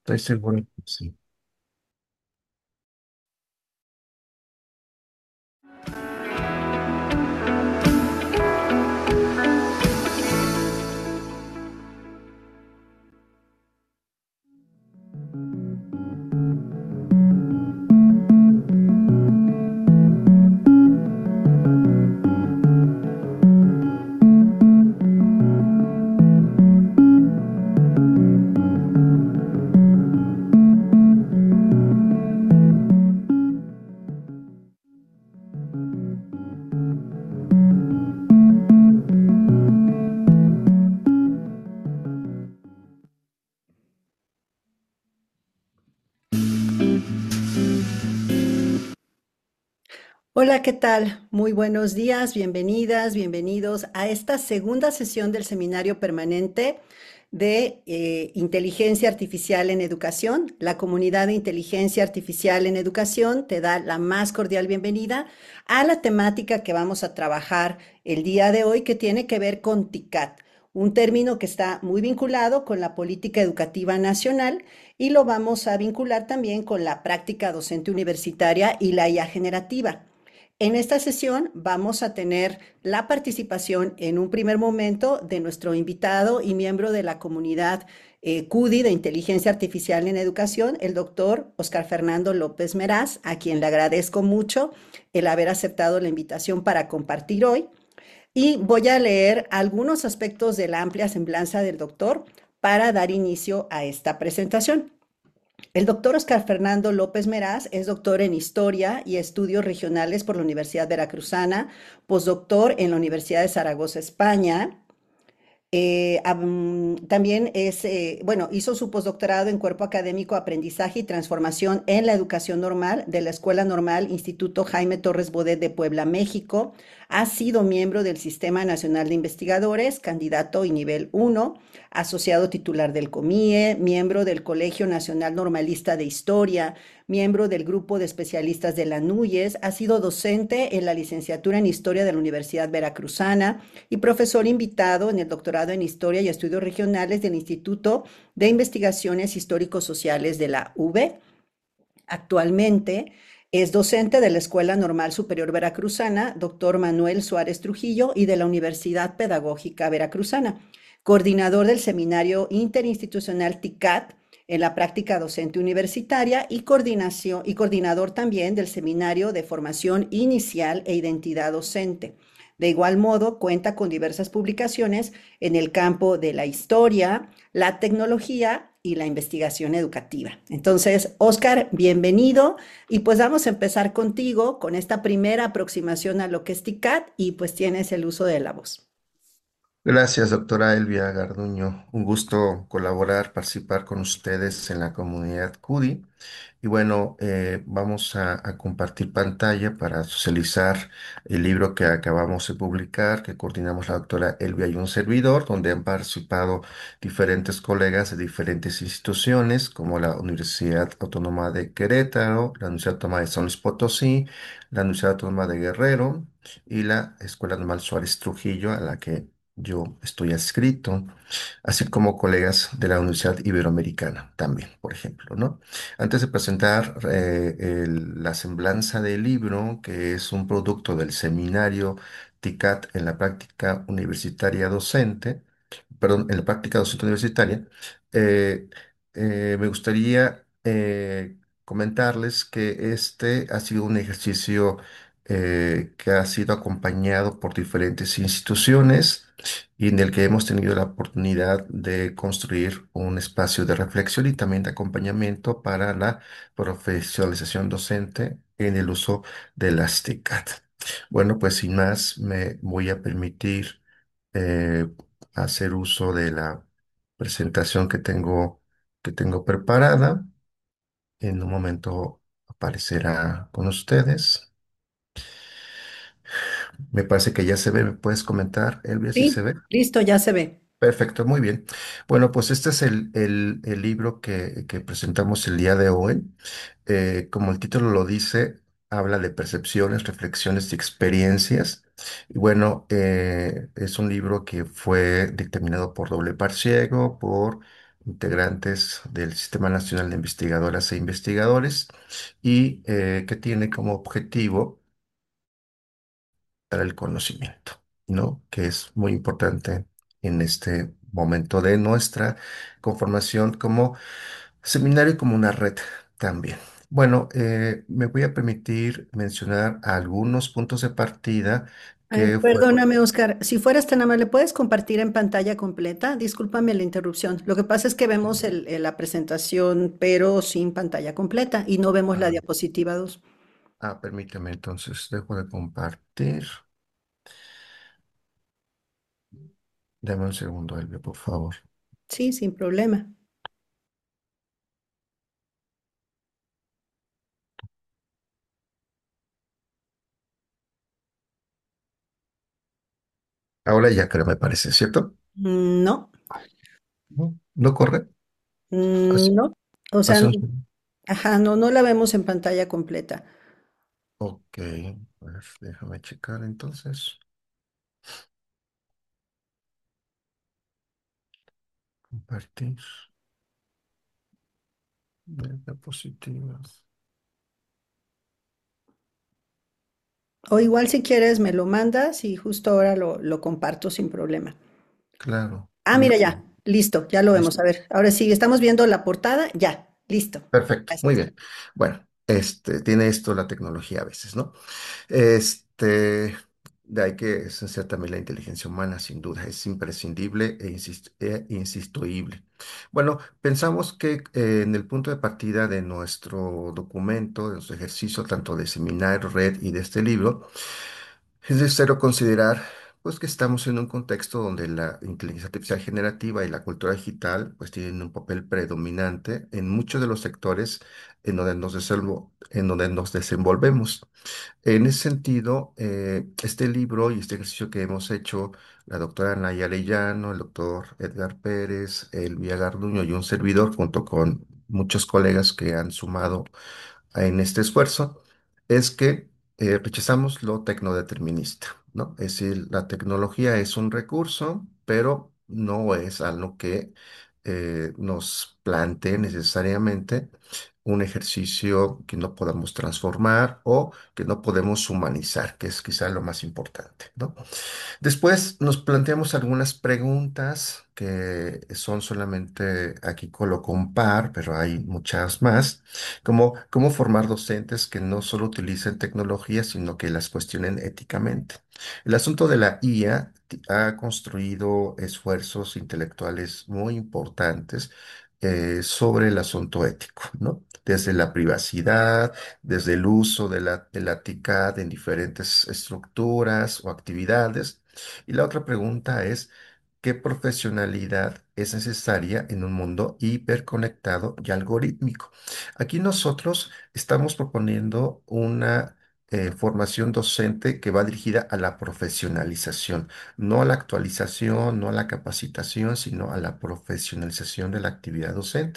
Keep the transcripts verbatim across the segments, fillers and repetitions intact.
Estoy seguro que sí. Hola, ¿qué tal? Muy buenos días, bienvenidas, bienvenidos a esta segunda sesión del seminario permanente de eh, Inteligencia Artificial en Educación. La comunidad de Inteligencia Artificial en Educación te da la más cordial bienvenida a la temática que vamos a trabajar el día de hoy, que tiene que ver con TICAT, un término que está muy vinculado con la política educativa nacional y lo vamos a vincular también con la práctica docente universitaria y la I A generativa. En esta sesión vamos a tener la participación en un primer momento de nuestro invitado y miembro de la comunidad eh, CUDI de Inteligencia Artificial en Educación, el doctor Oscar Fernando López Meraz, a quien le agradezco mucho el haber aceptado la invitación para compartir hoy. Y voy a leer algunos aspectos de la amplia semblanza del doctor para dar inicio a esta presentación. El doctor Oscar Fernando López Meraz es doctor en Historia y Estudios Regionales por la Universidad Veracruzana, postdoctor en la Universidad de Zaragoza, España, eh, am, también es, eh, bueno, hizo su postdoctorado en Cuerpo Académico, Aprendizaje y Transformación en la Educación Normal de la Escuela Normal Instituto Jaime Torres Bodet de Puebla, México. Ha sido miembro del Sistema Nacional de Investigadores, candidato y nivel uno, asociado titular del COMIE, miembro del Colegio Nacional Normalista de Historia, miembro del Grupo de Especialistas de la NUYES, ha sido docente en la licenciatura en Historia de la Universidad Veracruzana y profesor invitado en el doctorado en Historia y Estudios Regionales del Instituto de Investigaciones Histórico-Sociales de la U B. Actualmente es docente de la Escuela Normal Superior Veracruzana, doctor Manuel Suárez Trujillo, y de la Universidad Pedagógica Veracruzana, coordinador del Seminario Interinstitucional TICAT en la práctica docente universitaria y, coordinación, y coordinador también del Seminario de Formación Inicial e Identidad Docente. De igual modo, cuenta con diversas publicaciones en el campo de la historia, la tecnología y la investigación educativa. Entonces, Oscar, bienvenido y pues vamos a empezar contigo con esta primera aproximación a lo que es TICAT y pues tienes el uso de la voz. Gracias, doctora Elvia Garduño. Un gusto colaborar, participar con ustedes en la comunidad CUDI. Y bueno, eh, vamos a, a compartir pantalla para socializar el libro que acabamos de publicar, que coordinamos la doctora Elvia y un servidor, donde han participado diferentes colegas de diferentes instituciones, como la Universidad Autónoma de Querétaro, la Universidad Autónoma de San Luis Potosí, la Universidad Autónoma de Guerrero y la Escuela Normal Suárez Trujillo, a la que yo estoy adscrito, así como colegas de la Universidad Iberoamericana también, por ejemplo, ¿no? Antes de presentar eh, el- la semblanza del libro, que es un producto del seminario TICAT en la práctica universitaria docente, perdón, en la práctica docente universitaria, eh, eh, me gustaría eh, comentarles que este ha sido un ejercicio eh, que ha sido acompañado por diferentes instituciones y en el que hemos tenido la oportunidad de construir un espacio de reflexión y también de acompañamiento para la profesionalización docente en el uso de las TICAT. Bueno, pues sin más, me voy a permitir eh, hacer uso de la presentación que tengo, que tengo preparada. En un momento aparecerá con ustedes. Me parece que ya se ve. ¿Me puedes comentar, Elvia, si se Sí, ve? listo, ya se ve. Perfecto, muy bien. Bueno, pues este es el, el- el libro que, que presentamos el día de hoy. Eh, como el título lo dice, habla de percepciones, reflexiones y experiencias. Y bueno, eh, es un libro que fue dictaminado por Doble Par Ciego, por integrantes del Sistema Nacional de Investigadoras e Investigadores y eh, que tiene como objetivo dar el conocimiento, ¿no? Que es muy importante en este momento de nuestra conformación como seminario y como una red también. Bueno, eh, me voy a permitir mencionar algunos puntos de partida Eh, que fueron. perdóname, Oscar, si fueras tan amable, ¿puedes compartir en pantalla completa? Discúlpame la interrupción. Lo que pasa es que vemos el- el- la presentación, pero sin pantalla completa y no vemos la Ah, diapositiva dos. ah, permíteme entonces, dejo de compartir. Dame un segundo, Elvia, por favor. Sí, sin problema. Ahora ya creo, me parece, ¿cierto? Mm, no, ¿No? ¿No corre? Hace, mm, no. O sea, hace no- un... ajá, no, no la vemos en pantalla completa. Ok, a ver, déjame checar entonces. Compartir. Diapositivas. O igual si quieres me lo mandas y justo ahora lo, lo comparto sin problema. Claro, Ah, muy mira bien. ya, listo, ya lo vemos. Listo. A ver, ahora sí, estamos viendo la portada, ya, listo. Perfecto, muy Gracias. bien. Bueno, este, tiene esto la tecnología a veces, ¿no? Este, de ahí que esencial también la inteligencia humana, sin duda, es imprescindible e, insist- e insustituible. Bueno, pensamos que eh, en el punto de partida de nuestro documento, de nuestro ejercicio, tanto de seminario, red y de este libro, es necesario considerar, pues, que estamos en un contexto donde la inteligencia artificial generativa y la cultura digital, pues, tienen un papel predominante en muchos de los sectores en donde nos desenvol- en donde nos desenvolvemos. En ese sentido, eh, este libro y este ejercicio que hemos hecho, la doctora Naya Arellano, el doctor Edgar Pérez, Elvia Garduño y un servidor, junto con muchos colegas que han sumado en este esfuerzo, es que eh, rechazamos lo tecnodeterminista, ¿no? Es decir, la tecnología es un recurso, pero no es algo que eh, nos plantee necesariamente un ejercicio que no podamos transformar o que no podemos humanizar, que es quizá lo más importante, ¿no? Después nos planteamos algunas preguntas que son solamente aquí coloco un par, pero hay muchas más, como cómo formar docentes que no solo utilicen tecnología, sino que las cuestionen éticamente. El asunto de la I A ti- ha construido esfuerzos intelectuales muy importantes eh, sobre el asunto ético, ¿no? Desde la privacidad, desde el uso de la, de la T I C A D en diferentes estructuras o actividades. Y la otra pregunta es, ¿qué profesionalidad es necesaria en un mundo hiperconectado y algorítmico? Aquí nosotros estamos proponiendo una eh, formación docente que va dirigida a la profesionalización, no a la actualización, no a la capacitación, sino a la profesionalización de la actividad docente.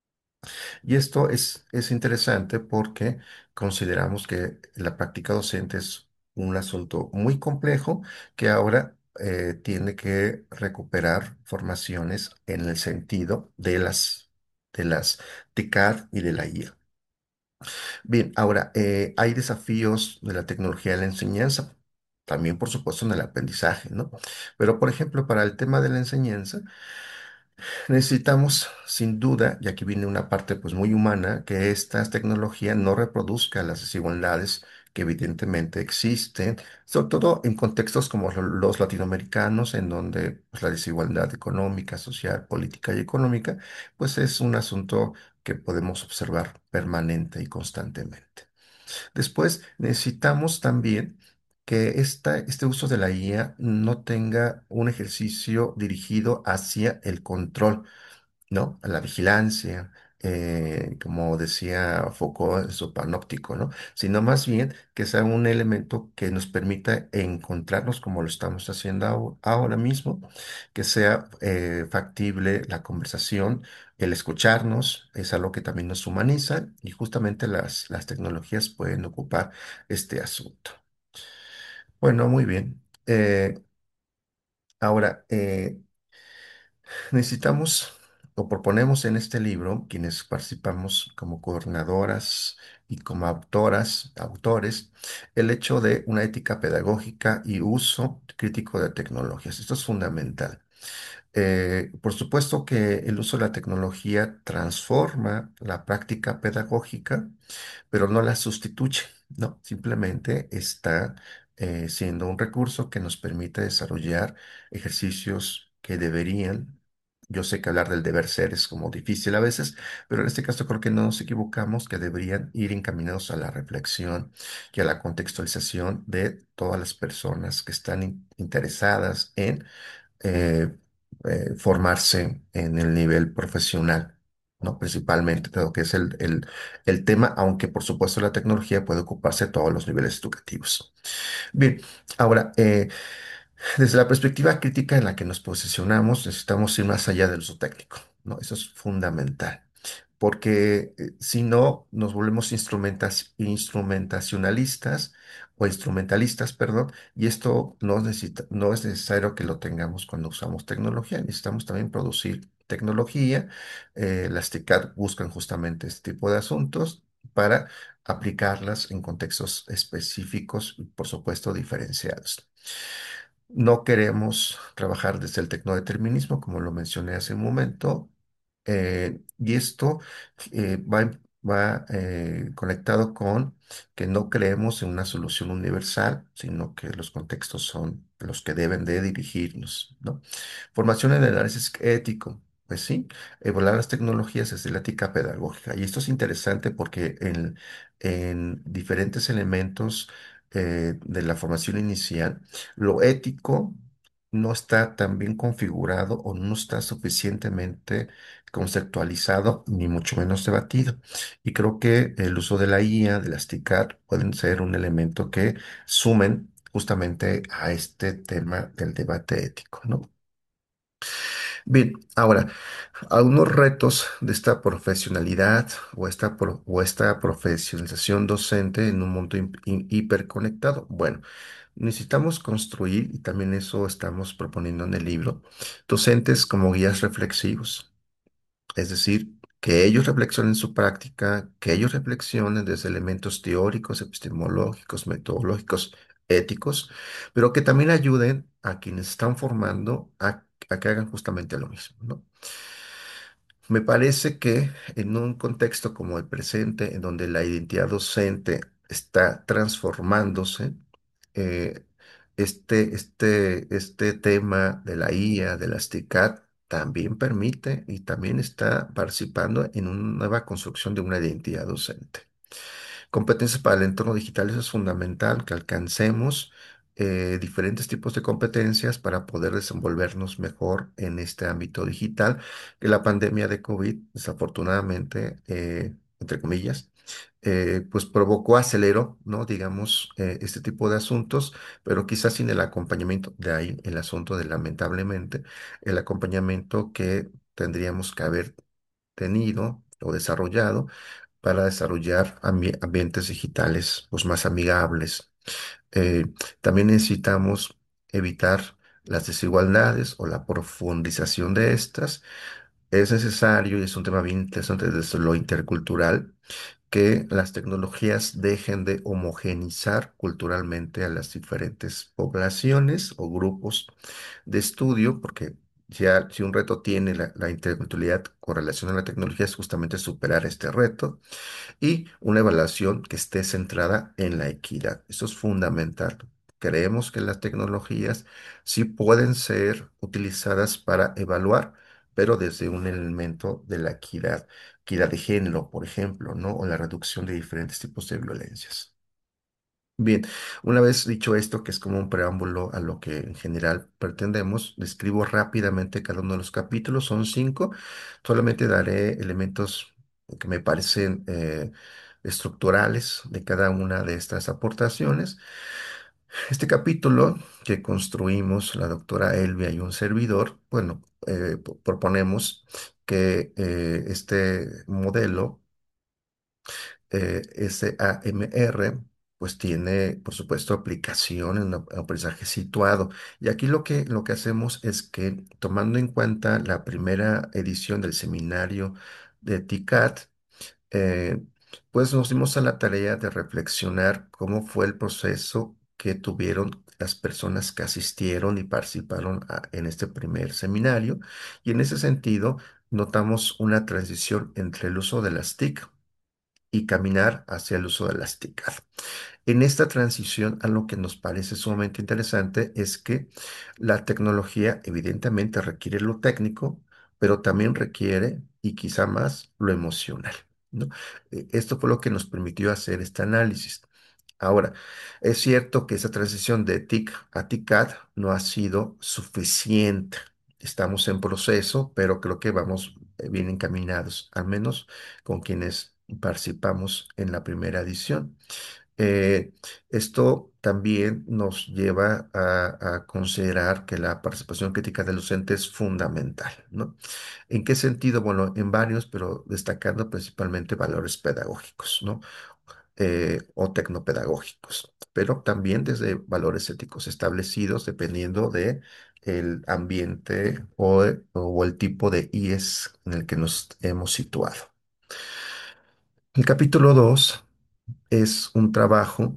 Y esto es, es interesante porque consideramos que la práctica docente es un asunto muy complejo que ahora eh, tiene que recuperar formaciones en el sentido de las, de las T I C A D y de la I A. Bien, ahora eh, hay desafíos de la tecnología en la enseñanza. También, por supuesto, en el aprendizaje, ¿no? Pero, por ejemplo, para el tema de la enseñanza, necesitamos, sin duda, y aquí viene una parte pues muy humana, que esta tecnología no reproduzca las desigualdades que evidentemente existen, sobre todo en contextos como lo- los latinoamericanos, en donde pues, la desigualdad económica, social, política y económica, pues es un asunto que podemos observar permanente y constantemente. Después, necesitamos también que esta, este uso de la I A no tenga un ejercicio dirigido hacia el control, ¿no? A la vigilancia, eh, como decía Foucault en su panóptico, ¿no? Sino más bien que sea un elemento que nos permita encontrarnos como lo estamos haciendo aho- ahora mismo, que sea eh, factible la conversación, el escucharnos, es algo que también nos humaniza y justamente las, las tecnologías pueden ocupar este asunto. Bueno, muy bien. Eh, ahora, eh, necesitamos o proponemos en este libro, quienes participamos como coordinadoras y como autoras, autores, el hecho de una ética pedagógica y uso crítico de tecnologías. Esto es fundamental. Eh, por supuesto que el uso de la tecnología transforma la práctica pedagógica, pero no la sustituye, ¿no? Simplemente está eh, siendo un recurso que nos permite desarrollar ejercicios que deberían, yo sé que hablar del deber ser es como difícil a veces, pero en este caso creo que no nos equivocamos, que deberían ir encaminados a la reflexión y a la contextualización de todas las personas que están in- interesadas en eh, eh, formarse en el nivel profesional, ¿no? Principalmente, dado que es el, el, el tema, aunque por supuesto la tecnología puede ocuparse de todos los niveles educativos. Bien, ahora, eh, desde la perspectiva crítica en la que nos posicionamos, necesitamos ir más allá del uso técnico, ¿no? Eso es fundamental, porque eh, si no, nos volvemos instrumentas- instrumentacionalistas o instrumentalistas, perdón, y esto no necesita, no es necesario que lo tengamos cuando usamos tecnología, necesitamos también producir tecnología. Eh, las TICAD buscan justamente este tipo de asuntos para aplicarlas en contextos específicos y, por supuesto, diferenciados. No queremos trabajar desde el tecnodeterminismo, como lo mencioné hace un momento, eh, y esto eh, va, en- va eh, conectado con que no creemos en una solución universal, sino que los contextos son los que deben de dirigirnos, ¿no? Formación en el análisis ético. Pues sí, evaluar las tecnologías desde la ética pedagógica. Y esto es interesante porque en, en diferentes elementos eh, de la formación inicial, lo ético no está tan bien configurado o no está suficientemente conceptualizado, ni mucho menos debatido. Y creo que el uso de la I A, de las TICAD, pueden ser un elemento que sumen justamente a este tema del debate ético, ¿no? Bien, ahora, algunos retos de esta profesionalidad o esta, pro- o esta profesionalización docente en un mundo hi- hi- hiperconectado. Bueno, necesitamos construir, y también eso estamos proponiendo en el libro, docentes como guías reflexivos. Es decir, que ellos reflexionen su práctica, que ellos reflexionen desde elementos teóricos, epistemológicos, metodológicos, éticos, pero que también ayuden a quienes están formando a, a que hagan justamente lo mismo, ¿no? Me parece que en un contexto como el presente, en donde la identidad docente está transformándose, eh, este, este, este tema de la I A, de las TICAD, también permite y también está participando en una nueva construcción de una identidad docente. Competencias para el entorno digital, eso es fundamental, que alcancemos eh, diferentes tipos de competencias para poder desenvolvernos mejor en este ámbito digital, que la pandemia de COVID, desafortunadamente, eh, entre comillas, eh, pues provocó, aceleró, ¿no? Digamos, eh, este tipo de asuntos, pero quizás sin el acompañamiento, de ahí el asunto de lamentablemente, el acompañamiento que tendríamos que haber tenido o desarrollado para desarrollar ambi- ambientes digitales pues, más amigables. Eh, También necesitamos evitar las desigualdades o la profundización de estas. Es necesario, y es un tema bien interesante desde lo intercultural, que las tecnologías dejen de homogenizar culturalmente a las diferentes poblaciones o grupos de estudio, porque ya si un reto tiene la, la interculturalidad con relación a la tecnología es justamente superar este reto y una evaluación que esté centrada en la equidad. Eso es fundamental. Creemos que las tecnologías sí pueden ser utilizadas para evaluar, pero desde un elemento de la equidad, equidad de género, por ejemplo, ¿no? O la reducción de diferentes tipos de violencias. Bien, una vez dicho esto, que es como un preámbulo a lo que en general pretendemos, describo rápidamente cada uno de los capítulos, son cinco, solamente daré elementos que me parecen eh, estructurales de cada una de estas aportaciones. Este capítulo que construimos la doctora Elvia y un servidor, bueno, eh, po- proponemos que eh, este modelo eh, SAMR pues tiene, por supuesto, aplicación en un aprendizaje situado. Y aquí lo que, lo que hacemos es que, tomando en cuenta la primera edición del seminario de TICAT, eh, pues nos dimos a la tarea de reflexionar cómo fue el proceso que tuvieron las personas que asistieron y participaron a- en este primer seminario. Y en ese sentido, notamos una transición entre el uso de las TIC y caminar hacia el uso de las TICAD. En esta transición, algo que nos parece sumamente interesante es que la tecnología evidentemente requiere lo técnico, pero también requiere, y quizá más, lo emocional, ¿no? Eh, Esto fue lo que nos permitió hacer este análisis. Ahora, es cierto que esa transición de TIC a TICAD no ha sido suficiente. Estamos en proceso, pero creo que vamos eh, bien encaminados, al menos con quienes participamos en la primera edición. Eh, Esto también nos lleva a, a considerar que la participación crítica del docente es fundamental, ¿no? ¿En qué sentido? Bueno, en varios, pero destacando principalmente valores pedagógicos, ¿no? Eh, o tecnopedagógicos, pero también desde valores éticos establecidos dependiendo de el ambiente o, o el tipo de I E S en el que nos hemos situado. El capítulo dos es un trabajo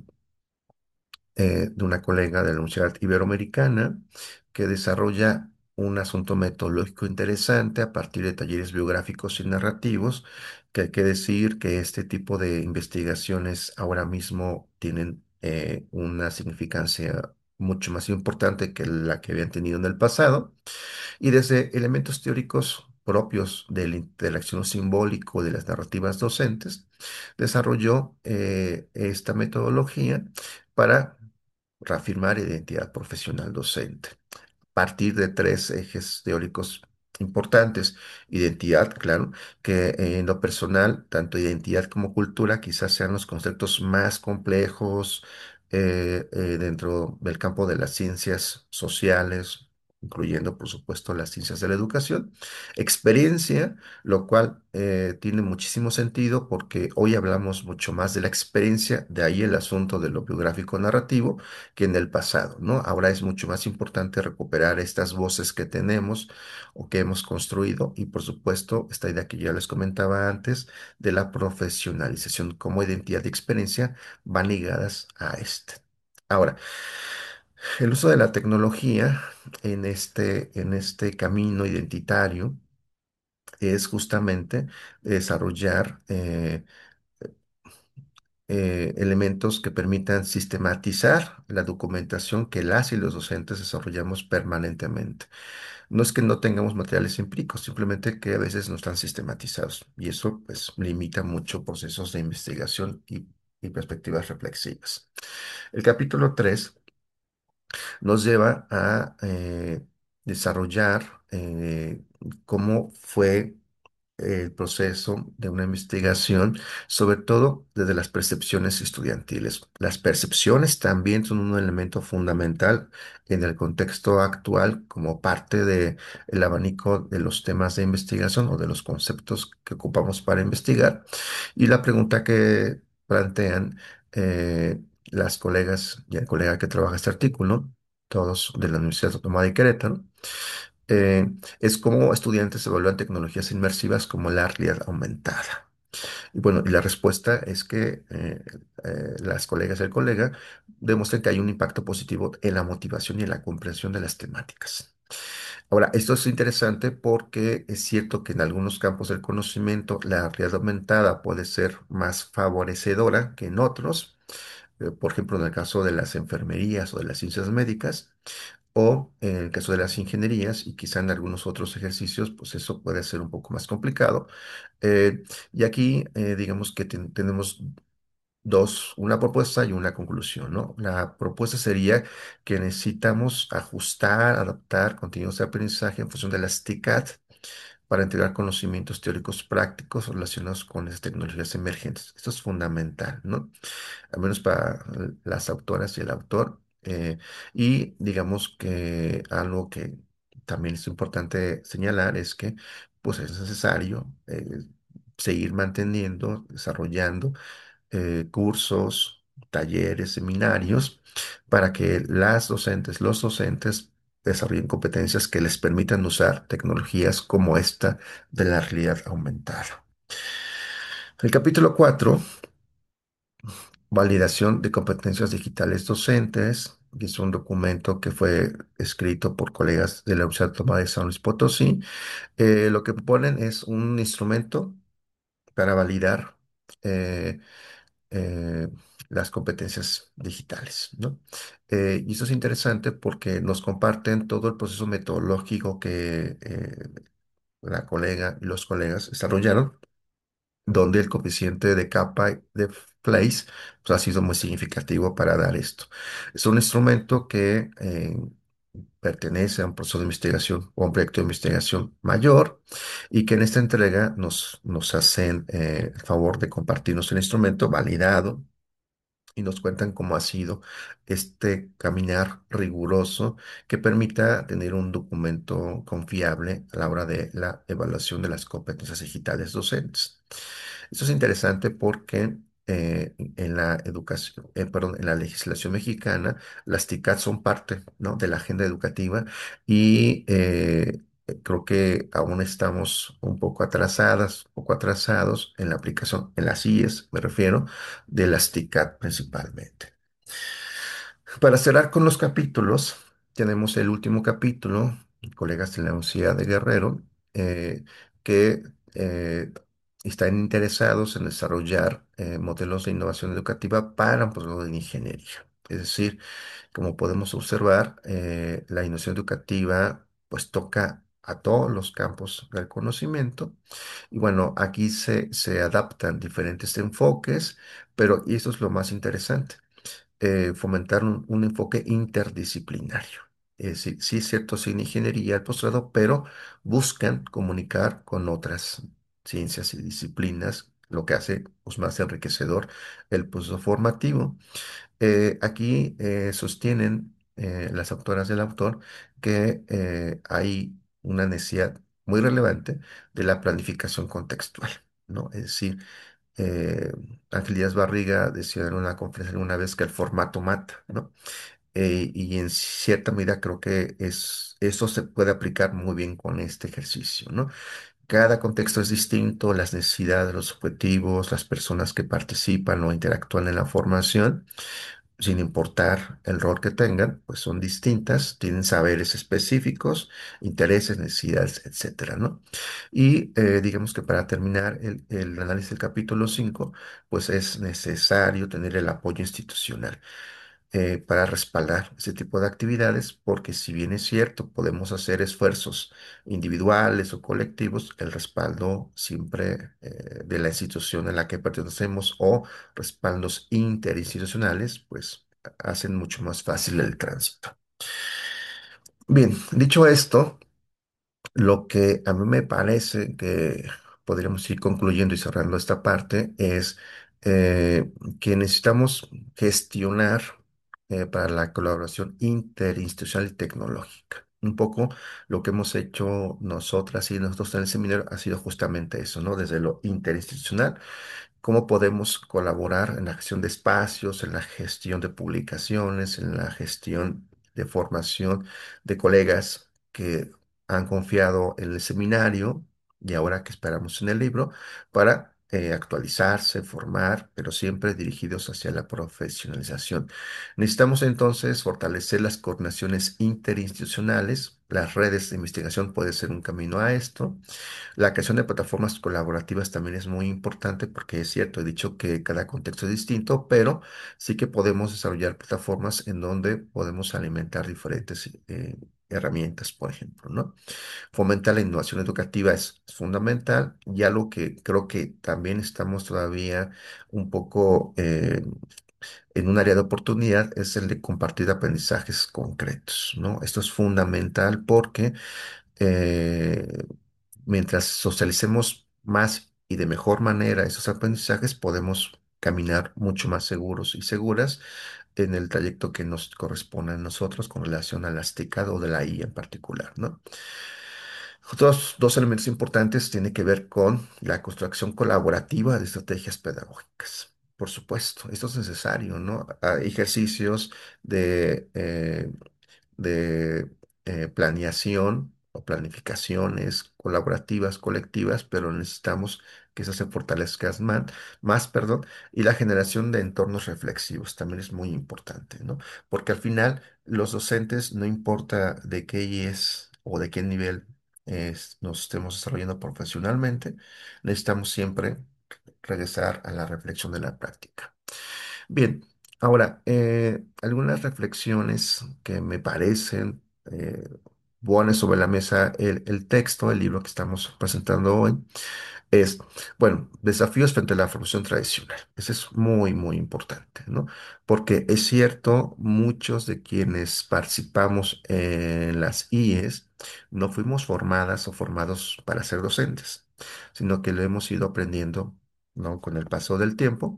eh, de una colega de la Universidad Iberoamericana que desarrolla un asunto metodológico interesante a partir de talleres biográficos y narrativos, que hay que decir que este tipo de investigaciones ahora mismo tienen eh, una significancia mucho más importante que la que habían tenido en el pasado, y desde elementos teóricos propios del interacción simbólico de las narrativas docentes, desarrolló eh, esta metodología para reafirmar identidad profesional docente. Partir de tres ejes teóricos importantes. Identidad, claro, que eh, en lo personal, tanto identidad como cultura quizás sean los conceptos más complejos eh, eh, dentro del campo de las ciencias sociales, incluyendo, por supuesto, las ciencias de la educación. Experiencia, lo cual eh, tiene muchísimo sentido porque hoy hablamos mucho más de la experiencia, de ahí el asunto de lo biográfico narrativo, que en el pasado, ¿no? Ahora es mucho más importante recuperar estas voces que tenemos o que hemos construido y, por supuesto, esta idea que ya les comentaba antes de la profesionalización como identidad y experiencia van ligadas a este. Ahora, el uso de la tecnología en este, en este camino identitario es justamente desarrollar eh, eh, elementos que permitan sistematizar la documentación que las y los docentes desarrollamos permanentemente. No es que no tengamos materiales empíricos, simplemente que a veces no están sistematizados y eso pues limita mucho procesos de investigación y, y perspectivas reflexivas. El capítulo tres nos lleva a eh, desarrollar eh, cómo fue el proceso de una investigación, sobre todo desde las percepciones estudiantiles. Las percepciones también son un elemento fundamental en el contexto actual como parte del abanico de los temas de investigación o de los conceptos que ocupamos para investigar. Y la pregunta que plantean eh, las colegas y el colega que trabaja este artículo, todos de la Universidad Autónoma de Querétaro, eh, es cómo estudiantes evalúan tecnologías inmersivas como la realidad aumentada. Y bueno, y la respuesta es que eh, eh, las colegas y el colega demuestran que hay un impacto positivo en la motivación y en la comprensión de las temáticas. Ahora, esto es interesante porque es cierto que en algunos campos del conocimiento la realidad aumentada puede ser más favorecedora que en otros. Eh, por ejemplo, en el caso de las enfermerías o de las ciencias médicas, o en el caso de las ingenierías y quizá en algunos otros ejercicios, pues eso puede ser un poco más complicado. Eh, y aquí, eh, digamos que ten- tenemos dos, una propuesta y una conclusión, ¿no? La propuesta sería que necesitamos ajustar, adaptar contenidos de aprendizaje en función de las TICAD para integrar conocimientos teóricos prácticos relacionados con las tecnologías emergentes. Esto es fundamental, ¿no? Al menos para eh, las autoras y el autor. Eh, y digamos que algo que también es importante señalar es que pues es necesario eh, seguir manteniendo, desarrollando eh, cursos, talleres, seminarios, para que las docentes, los docentes desarrollen competencias que les permitan usar tecnologías como esta de la realidad aumentada. El capítulo cuatro, validación de competencias digitales docentes, que es un documento que fue escrito por colegas de la Universidad Autónoma de San Luis Potosí. Eh, lo que proponen es un instrumento para validar eh, eh, las competencias digitales, ¿no? Eh, y eso es interesante porque nos comparten todo el proceso metodológico que eh, la colega y los colegas desarrollaron, donde el coeficiente de capa de Place pues, ha sido muy significativo para dar esto. Es un instrumento que eh, pertenece a un proceso de investigación o a un proyecto de investigación mayor y que en esta entrega nos, nos hacen eh, el favor de compartirnos el instrumento validado y nos cuentan cómo ha sido este caminar riguroso que permita tener un documento confiable a la hora de la evaluación de las competencias digitales docentes. Esto es interesante porque eh, en la educación, eh, perdón, en la legislación mexicana, las TICAD son parte, ¿no?, de la agenda educativa y eh, creo que aún estamos un poco atrasadas, un poco atrasados en la aplicación, en las I E S, me refiero, de las TICAD principalmente. Para cerrar con los capítulos, tenemos el último capítulo, colegas de la Universidad de Guerrero, eh, que eh, están interesados en desarrollar eh, modelos de innovación educativa para un programa de ingeniería. Es decir, como podemos observar, eh, la innovación educativa pues toca a todos los campos del conocimiento y bueno, aquí se, se adaptan diferentes enfoques, pero y esto es lo más interesante, eh, fomentar un, un enfoque interdisciplinario. Es decir, sí es cierto, sin ingeniería el posgrado, pero buscan comunicar con otras ciencias y disciplinas, lo que hace pues, más enriquecedor el posgrado formativo. Eh, aquí eh, sostienen eh, las autoras del autor que eh, hay una necesidad muy relevante de la planificación contextual, ¿no? Es decir, eh, Ángel Díaz Barriga decía en una conferencia una vez que el formato mata, ¿no? Eh, y en cierta medida creo que es, eso se puede aplicar muy bien con este ejercicio, ¿no? Cada contexto es distinto, las necesidades, los objetivos, las personas que participan o interactúan en la formación sin importar el rol que tengan, pues son distintas, tienen saberes específicos, intereses, necesidades, etcétera, ¿no? Y eh, digamos que para terminar el, el análisis del capítulo cinco, pues es necesario tener el apoyo institucional eh, para respaldar ese tipo de actividades, porque si bien es cierto, podemos hacer esfuerzos individuales o colectivos, el respaldo siempre eh, de la institución en la que pertenecemos o respaldos interinstitucionales, pues hacen mucho más fácil el tránsito. Bien, dicho esto, lo que a mí me parece que podríamos ir concluyendo y cerrando esta parte es eh, que necesitamos gestionar eh, para la colaboración interinstitucional y tecnológica. Un poco lo que hemos hecho nosotras y nosotros en el seminario ha sido justamente eso, ¿no? Desde lo interinstitucional, cómo podemos colaborar en la gestión de espacios, en la gestión de publicaciones, en la gestión de formación de colegas que han confiado en el seminario y ahora que esperamos en el libro para eh, actualizarse, formar, pero siempre dirigidos hacia la profesionalización. Necesitamos entonces fortalecer las coordinaciones interinstitucionales. Las redes de investigación puede ser un camino a esto. La creación de plataformas colaborativas también es muy importante porque es cierto, he dicho que cada contexto es distinto, pero sí que podemos desarrollar plataformas en donde podemos alimentar diferentes eh, herramientas, por ejemplo, ¿no? Fomentar la innovación educativa es, es fundamental y algo que creo que también estamos todavía un poco eh, en un área de oportunidad es el de compartir aprendizajes concretos, ¿no? Esto es fundamental porque eh, mientras socialicemos más y de mejor manera esos aprendizajes, podemos caminar mucho más seguros y seguras en el trayecto que nos corresponde a nosotros con relación a las TICAD o de la I A en particular, ¿no? Otros dos elementos importantes tienen que ver con la construcción colaborativa de estrategias pedagógicas. por supuesto, esto es necesario, ¿no? Hay ejercicios de, eh, de eh, planeación o planificaciones colaborativas, colectivas, pero necesitamos que esas se fortalezcan más, más, perdón, y la generación de entornos reflexivos también es muy importante, ¿no? Porque al final los docentes, no importa de qué I E S o de qué nivel es- nos estemos desarrollando profesionalmente, necesitamos siempre regresar a la reflexión de la práctica. Bien, ahora, eh, algunas reflexiones que me parecen eh, buenas sobre la mesa, el, el texto, el libro que estamos presentando hoy, es, bueno, desafíos frente a la formación tradicional. Ese es muy, muy importante, ¿no? Porque es cierto, muchos de quienes participamos en las I E S no fuimos formadas o formados para ser docentes, sino que lo hemos ido aprendiendo, ¿no? Con el paso del tiempo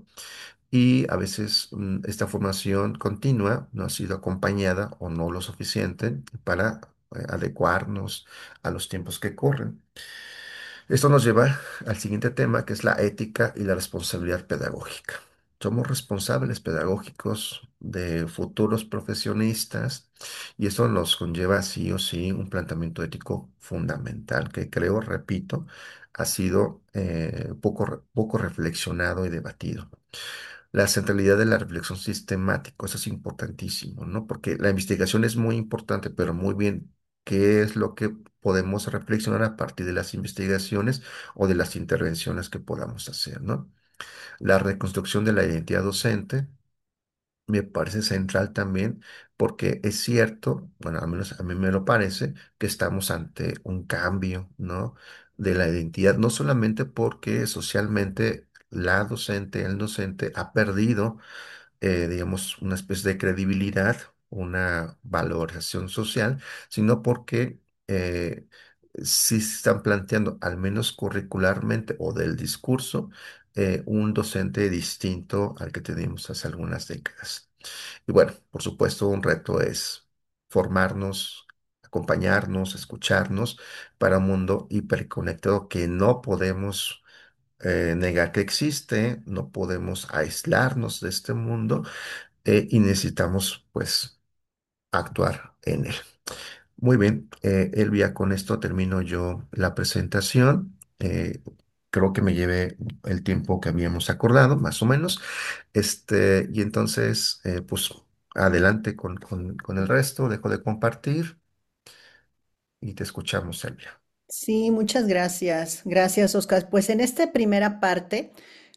y a veces mm, esta formación continua no ha sido acompañada o no lo suficiente para eh, adecuarnos a los tiempos que corren. Esto nos lleva al siguiente tema, que es la ética y la responsabilidad pedagógica. Somos responsables pedagógicos de futuros profesionistas y eso nos conlleva sí o sí un planteamiento ético fundamental que creo, repito, ha sido eh, poco, re- poco reflexionado y debatido. La centralidad de la reflexión sistemática, eso es importantísimo, ¿no? Porque la investigación es muy importante, pero muy bien, ¿qué es lo que podemos reflexionar a partir de las investigaciones o de las intervenciones que podamos hacer, ¿no? La reconstrucción de la identidad docente me parece central también porque es cierto, bueno, al menos a mí me lo parece, que estamos ante un cambio, ¿no? De la identidad, no solamente porque socialmente la docente, el docente ha perdido eh, digamos, una especie de credibilidad, una valorización social, sino porque eh, sí se están planteando, al menos curricularmente o del discurso, eh, un docente distinto al que teníamos hace algunas décadas. Y bueno, por supuesto, un reto es formarnos, acompañarnos, escucharnos para un mundo hiperconectado que no podemos eh, negar que existe, no podemos aislarnos de este mundo eh, y necesitamos pues actuar en él. Muy bien, eh, Elvia, con esto termino yo la presentación. Eh, creo que me llevé el tiempo que habíamos acordado, más o menos. Este, y entonces, eh, pues adelante con, con, con el resto, dejo de compartir y te escuchamos, Elvia. Sí, muchas gracias. Gracias, Oscar. Pues en esta primera parte,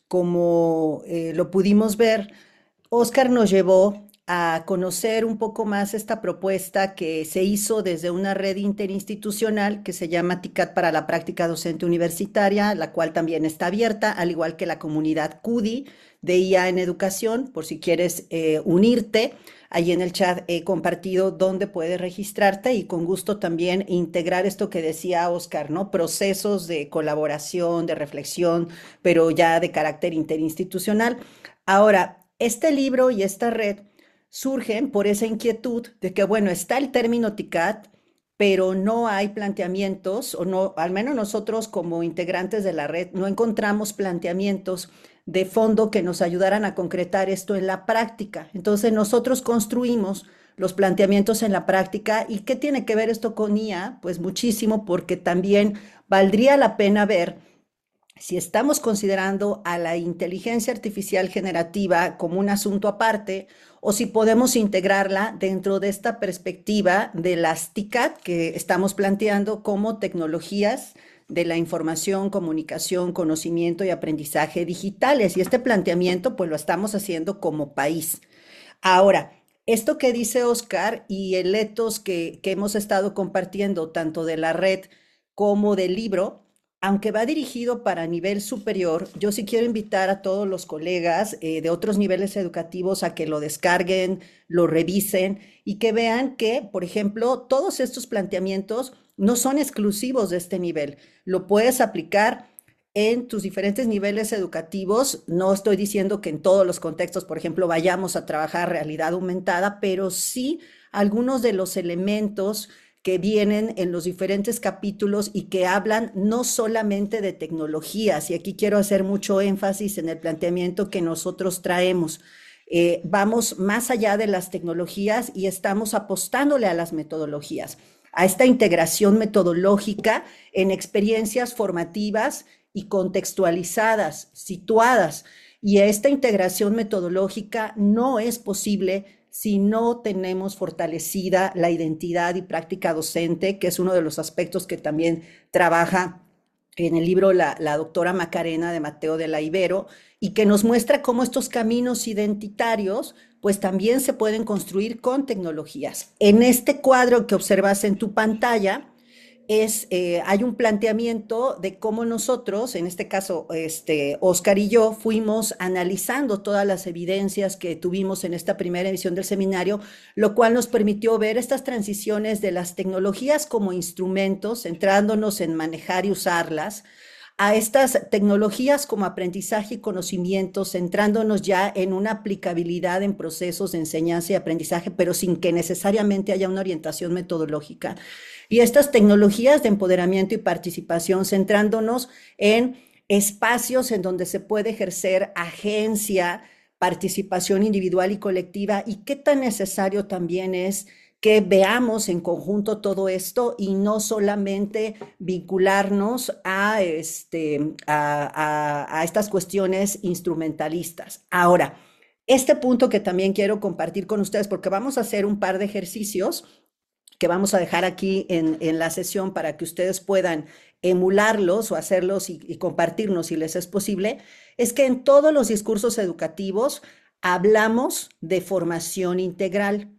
como eh, lo pudimos ver, Oscar nos llevó a conocer un poco más esta propuesta que se hizo desde una red interinstitucional que se llama TICAT para la práctica docente universitaria, la cual también está abierta, al igual que la comunidad CUDI de I A en educación, por si quieres eh, unirte. Ahí en el chat he compartido dónde puedes registrarte y con gusto también integrar esto que decía Oscar, ¿no? Procesos de colaboración, de reflexión, pero ya de carácter interinstitucional. Ahora, este libro y esta red surgen por esa inquietud de que, bueno, está el término TICAT, pero no hay planteamientos, o no, al menos nosotros como integrantes de la red, no encontramos planteamientos de fondo que nos ayudaran a concretar esto en la práctica. Entonces nosotros construimos los planteamientos en la práctica. ¿Y qué tiene que ver esto con I A? Pues muchísimo, porque también valdría la pena ver si estamos considerando a la inteligencia artificial generativa como un asunto aparte o si podemos integrarla dentro de esta perspectiva de las TICAT que estamos planteando como tecnologías de la información, comunicación, conocimiento y aprendizaje digitales. Y este planteamiento pues lo estamos haciendo como país. Ahora, esto que dice Oscar y el etos que, que hemos estado compartiendo tanto de la red como del libro, aunque va dirigido para nivel superior, yo sí quiero invitar a todos los colegas eh, de otros niveles educativos a que lo descarguen, lo revisen y que vean que, por ejemplo, todos estos planteamientos no son exclusivos de este nivel. Lo puedes aplicar en tus diferentes niveles educativos. No estoy diciendo que en todos los contextos, por ejemplo, vayamos a trabajar realidad aumentada, pero sí algunos de los elementos que vienen en los diferentes capítulos y que hablan no solamente de tecnologías, y aquí quiero hacer mucho énfasis en el planteamiento que nosotros traemos. Eh, vamos más allá de las tecnologías y estamos apostándole a las metodologías, a esta integración metodológica en experiencias formativas y contextualizadas, situadas. Y esta integración metodológica no es posible si no tenemos fortalecida la identidad y práctica docente, que es uno de los aspectos que también trabaja en el libro la, la doctora Macarena de Mateo de la Ibero, y que nos muestra cómo estos caminos identitarios pues también se pueden construir con tecnologías. En este cuadro que observas en tu pantalla, es, eh, hay un planteamiento de cómo nosotros, en este caso, este, Oscar y yo, fuimos analizando todas las evidencias que tuvimos en esta primera edición del seminario, lo cual nos permitió ver estas transiciones de las tecnologías como instrumentos, centrándonos en manejar y usarlas, a estas tecnologías como aprendizaje y conocimiento, centrándonos ya en una aplicabilidad en procesos de enseñanza y aprendizaje, pero sin que necesariamente haya una orientación metodológica. Y estas tecnologías de empoderamiento y participación, centrándonos en espacios en donde se puede ejercer agencia, participación individual y colectiva, y qué tan necesario también es que veamos en conjunto todo esto y no solamente vincularnos a, este, a, a, a estas cuestiones instrumentalistas. Ahora, este punto que también quiero compartir con ustedes, porque vamos a hacer un par de ejercicios que vamos a dejar aquí en, en la sesión para que ustedes puedan emularlos o hacerlos y, y compartirnos si les es posible, es que en todos los discursos educativos hablamos de formación integral.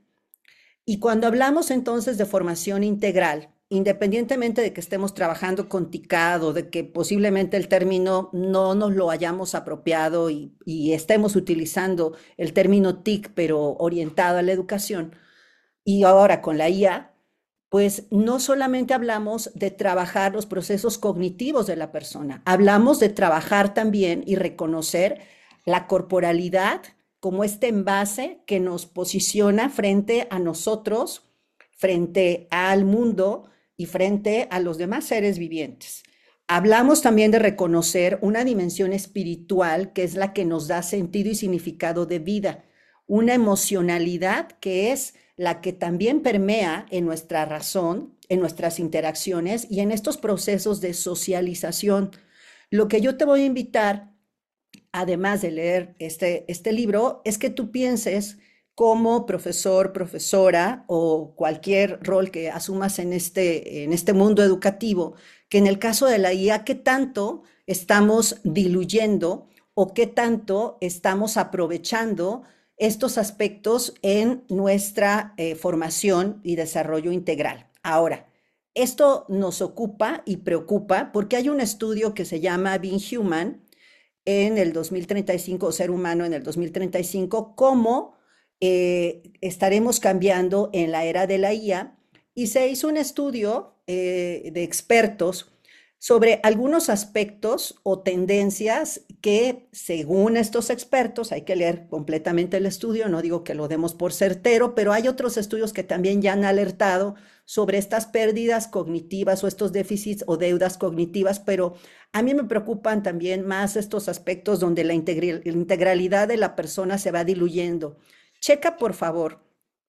Y cuando hablamos entonces de formación integral, independientemente de que estemos trabajando con TICAD, de que posiblemente el término no nos lo hayamos apropiado y, y estemos utilizando el término T I C, pero orientado a la educación, y ahora con la I A, pues no solamente hablamos de trabajar los procesos cognitivos de la persona, hablamos de trabajar también y reconocer la corporalidad como este envase que nos posiciona frente a nosotros, frente al mundo y frente a los demás seres vivientes. Hablamos también de reconocer una dimensión espiritual que es la que nos da sentido y significado de vida, una emocionalidad que es la que también permea en nuestra razón, en nuestras interacciones y en estos procesos de socialización. Lo que yo te voy a invitar, además de leer este, este libro, es que tú pienses como profesor, profesora o cualquier rol que asumas en este, en este mundo educativo, que en el caso de la I A, ¿qué tanto estamos diluyendo o qué tanto estamos aprovechando estos aspectos en nuestra eh, formación y desarrollo integral? Ahora, esto nos ocupa y preocupa porque hay un estudio que se llama Being Human en el dos mil treinta y cinco, o Ser Humano en el dos mil treinta y cinco, cómo eh, estaremos cambiando en la era de la I A, y se hizo un estudio eh, de expertos sobre algunos aspectos o tendencias que, según estos expertos, hay que leer completamente el estudio, no digo que lo demos por certero, pero hay otros estudios que también ya han alertado sobre estas pérdidas cognitivas o estos déficits o deudas cognitivas, pero a mí me preocupan también más estos aspectos donde la integralidad de la persona se va diluyendo. Checa, por favor,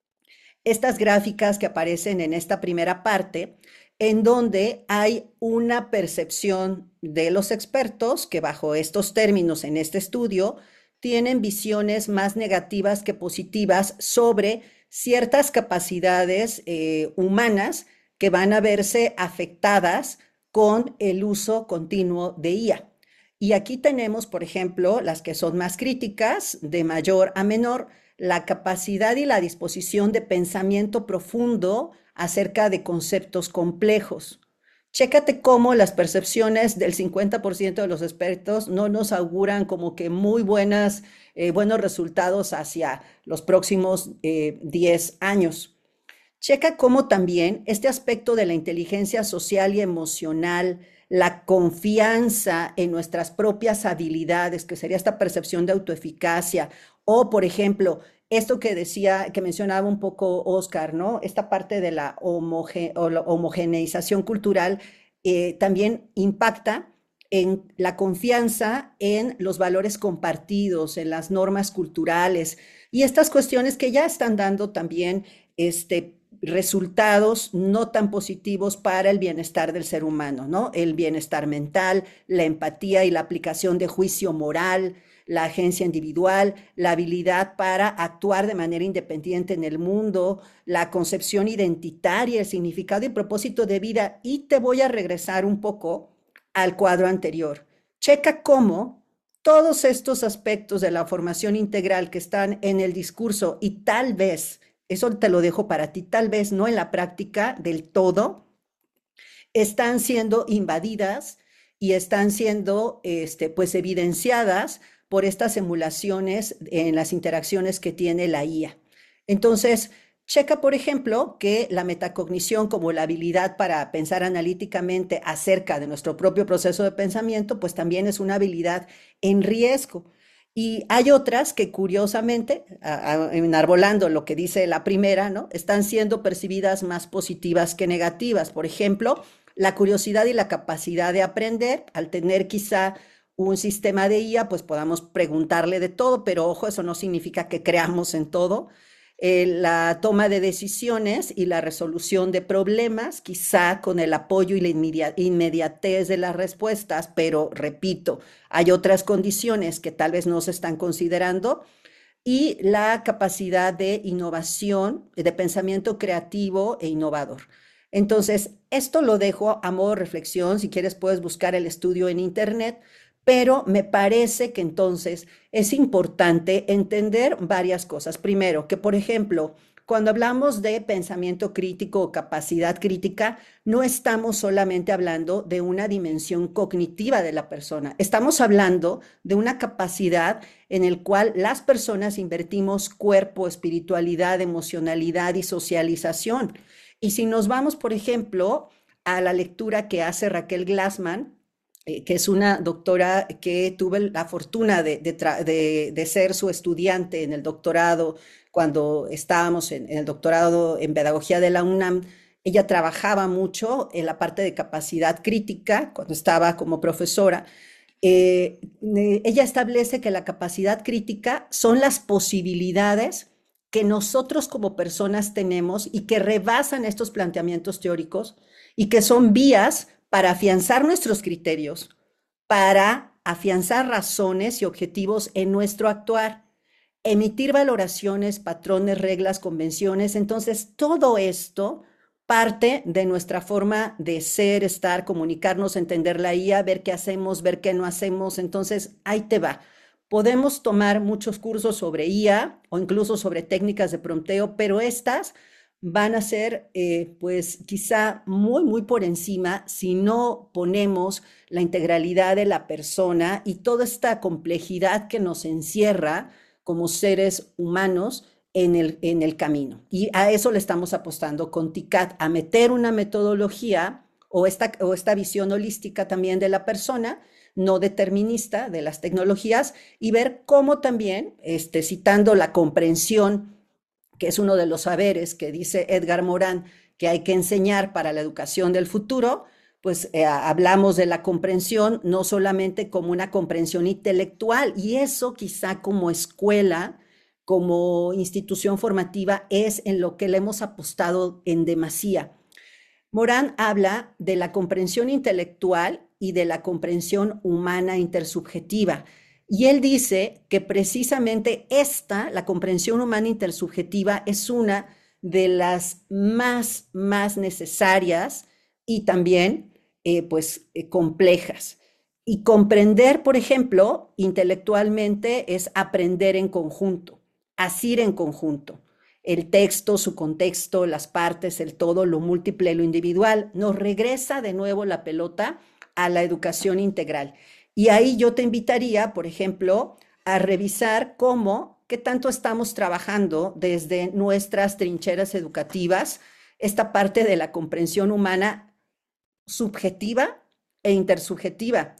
estas gráficas que aparecen en esta primera parte, en donde hay una percepción de los expertos que bajo estos términos en este estudio tienen visiones más negativas que positivas sobre ciertas capacidades eh, humanas que van a verse afectadas con el uso continuo de I A. Y aquí tenemos, por ejemplo, las que son más críticas, de mayor a menor, la capacidad y la disposición de pensamiento profundo acerca de conceptos complejos. Chécate cómo las percepciones del cincuenta por ciento de los expertos no nos auguran como que muy buenas, eh, buenos resultados hacia los próximos eh, diez años. Checa cómo también este aspecto de la inteligencia social y emocional, la confianza en nuestras propias habilidades, que sería esta percepción de autoeficacia, o por ejemplo, esto que decía, que mencionaba un poco Oscar, ¿no? Esta parte de la, homoge- o la homogeneización cultural eh, también impacta en la confianza en los valores compartidos, en las normas culturales y estas cuestiones que ya están dando también este, resultados no tan positivos para el bienestar del ser humano, ¿no? El bienestar mental, la empatía y la aplicación de juicio moral, la agencia individual, la habilidad para actuar de manera independiente en el mundo, la concepción identitaria, el significado y propósito de vida. Y te voy a regresar un poco al cuadro anterior. Checa cómo todos estos aspectos de la formación integral que están en el discurso y tal vez, eso te lo dejo para ti, tal vez no en la práctica del todo, están siendo invadidas y están siendo este, pues evidenciadas por estas emulaciones en las interacciones que tiene la I A. Entonces, checa, por ejemplo, que la metacognición como la habilidad para pensar analíticamente acerca de nuestro propio proceso de pensamiento, pues también es una habilidad en riesgo. Y hay otras que curiosamente, a- a- enarbolando lo que dice la primera, ¿no? Están siendo percibidas más positivas que negativas. Por ejemplo, la curiosidad y la capacidad de aprender, al tener quizá un sistema de I A, pues podamos preguntarle de todo, pero ojo, eso no significa que creamos en todo. Eh, la toma de decisiones y la resolución de problemas, quizá con el apoyo y la inmedia- inmediatez de las respuestas, pero repito, hay otras condiciones que tal vez no se están considerando y la capacidad de innovación, de pensamiento creativo e innovador. Entonces, esto lo dejo a modo de reflexión, si quieres puedes buscar el estudio en internet, pero me parece que entonces es importante entender varias cosas. Primero, que por ejemplo, cuando hablamos de pensamiento crítico o capacidad crítica, no estamos solamente hablando de una dimensión cognitiva de la persona, estamos hablando de una capacidad en el cual las personas invertimos cuerpo, espiritualidad, emocionalidad y socialización. Y si nos vamos, por ejemplo, a la lectura que hace Raquel Glassman, eh, que es una doctora que tuve la fortuna de, de, de, de ser su estudiante en el doctorado, cuando estábamos en, en el doctorado en pedagogía de la UNAM, ella trabajaba mucho en la parte de capacidad crítica cuando estaba como profesora. Eh, eh, ella establece que la capacidad crítica son las posibilidades que nosotros como personas tenemos y que rebasan estos planteamientos teóricos y que son vías para afianzar nuestros criterios, para afianzar razones y objetivos en nuestro actuar, emitir valoraciones, patrones, reglas, convenciones. Entonces, todo esto parte de nuestra forma de ser, estar, comunicarnos, entender la I A, ver qué hacemos, ver qué no hacemos. Entonces, ahí te va. Podemos tomar muchos cursos sobre I A o incluso sobre técnicas de prompteo, pero estas van a ser, eh, pues, quizá muy, muy por encima si no ponemos la integralidad de la persona y toda esta complejidad que nos encierra como seres humanos en el, en el camino. Y a eso le estamos apostando con TICAT, a meter una metodología o esta, o esta visión holística también de la persona, no determinista de las tecnologías, y ver cómo también, este, citando la comprensión, que es uno de los saberes que dice Edgar Morán que hay que enseñar para la educación del futuro, pues eh, hablamos de la comprensión no solamente como una comprensión intelectual, y eso quizá como escuela, como institución formativa, es en lo que le hemos apostado en demasía. Morán habla de la comprensión intelectual y de la comprensión humana intersubjetiva. Y él dice que precisamente esta, la comprensión humana intersubjetiva, es una de las más, más necesarias y también, eh, pues, eh, complejas. Y comprender, por ejemplo, intelectualmente es aprender en conjunto, asir en conjunto el texto, su contexto, las partes, el todo, lo múltiple, lo individual. Nos regresa de nuevo la pelota a la educación integral. Y ahí yo te invitaría, por ejemplo, a revisar cómo, qué tanto estamos trabajando desde nuestras trincheras educativas, esta parte de la comprensión humana subjetiva e intersubjetiva,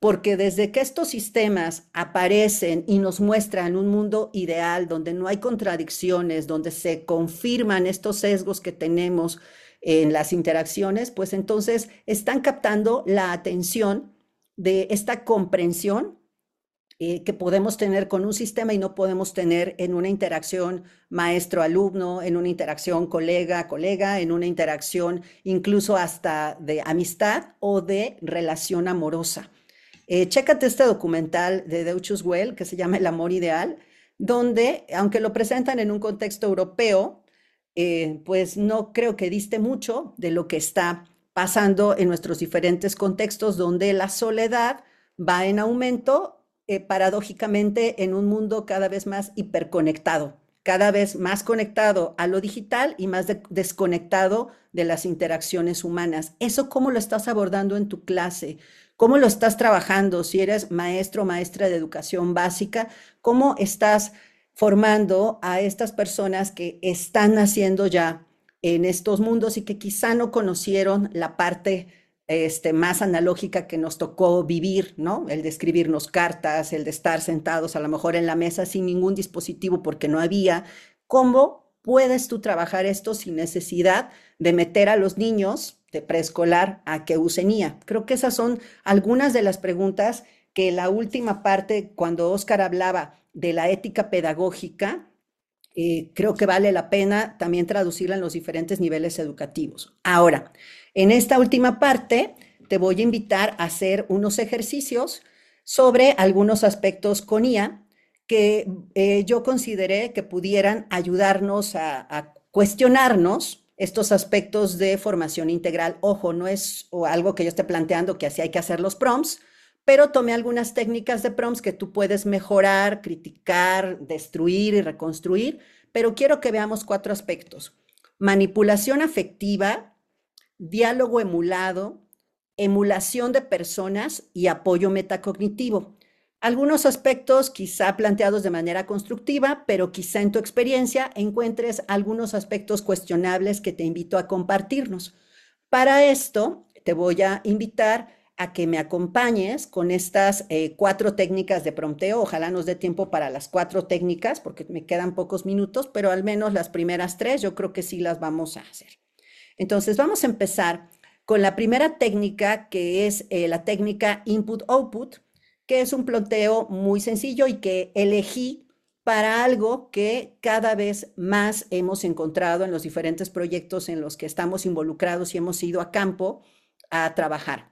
porque desde que estos sistemas aparecen y nos muestran un mundo ideal donde no hay contradicciones, donde se confirman estos sesgos que tenemos en las interacciones, pues entonces están captando la atención de esta comprensión eh, que podemos tener con un sistema y no podemos tener en una interacción maestro-alumno, en una interacción colega-colega, en una interacción incluso hasta de amistad o de relación amorosa. Eh, chécate este documental de Deutsches Well que se llama El amor ideal, donde, aunque lo presentan en un contexto europeo, eh, pues no creo que diste mucho de lo que está pasando en nuestros diferentes contextos, donde la soledad va en aumento, eh, paradójicamente, en un mundo cada vez más hiperconectado, cada vez más conectado a lo digital y más de- desconectado de las interacciones humanas. ¿Eso cómo lo estás abordando en tu clase? ¿Cómo lo estás trabajando? Si eres maestro o maestra de educación básica, ¿cómo estás formando a estas personas que están naciendo ya en estos mundos y que quizá no conocieron la parte este, más analógica que nos tocó vivir, ¿no? El de escribirnos cartas, el de estar sentados a lo mejor en la mesa sin ningún dispositivo porque no había. ¿Cómo puedes tú trabajar esto sin necesidad de meter a los niños de preescolar a que usen I A? Creo que esas son algunas de las preguntas que la última parte, cuando Oscar hablaba de la ética pedagógica, eh, creo que vale la pena también traducirla en los diferentes niveles educativos. Ahora, en esta última parte, te voy a invitar a hacer unos ejercicios sobre algunos aspectos con I A que eh, yo consideré que pudieran ayudarnos a, a cuestionarnos estos aspectos de formación integral. Ojo, no es algo que yo esté planteando que así hay que hacer los prompts, pero tomé algunas técnicas de prompts que tú puedes mejorar, criticar, destruir y reconstruir, pero quiero que veamos cuatro aspectos. Manipulación afectiva, diálogo emulado, emulación de personas y apoyo metacognitivo. Algunos aspectos quizá planteados de manera constructiva, pero quizá en tu experiencia encuentres algunos aspectos cuestionables que te invito a compartirnos. Para esto, te voy a invitar a que me acompañes con estas eh, cuatro técnicas de prompteo. Ojalá nos dé tiempo para las cuatro técnicas, porque me quedan pocos minutos, pero al menos las primeras tres yo creo que sí las vamos a hacer. Entonces, vamos a empezar con la primera técnica, que es eh, la técnica input-output, que es un planteo muy sencillo y que elegí para algo que cada vez más hemos encontrado en los diferentes proyectos en los que estamos involucrados y hemos ido a campo a trabajar.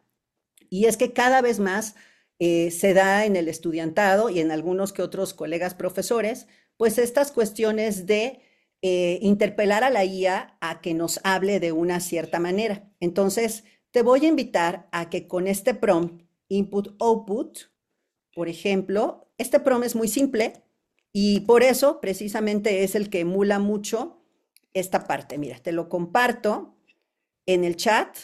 Y es que cada vez más eh, se da en el estudiantado y en algunos que otros colegas profesores, pues estas cuestiones de eh, interpelar a la I A a que nos hable de una cierta manera. Entonces, te voy a invitar a que con este prompt, input-output, por ejemplo, este prompt es muy simple y por eso precisamente es el que emula mucho esta parte. Mira, te lo comparto en el chat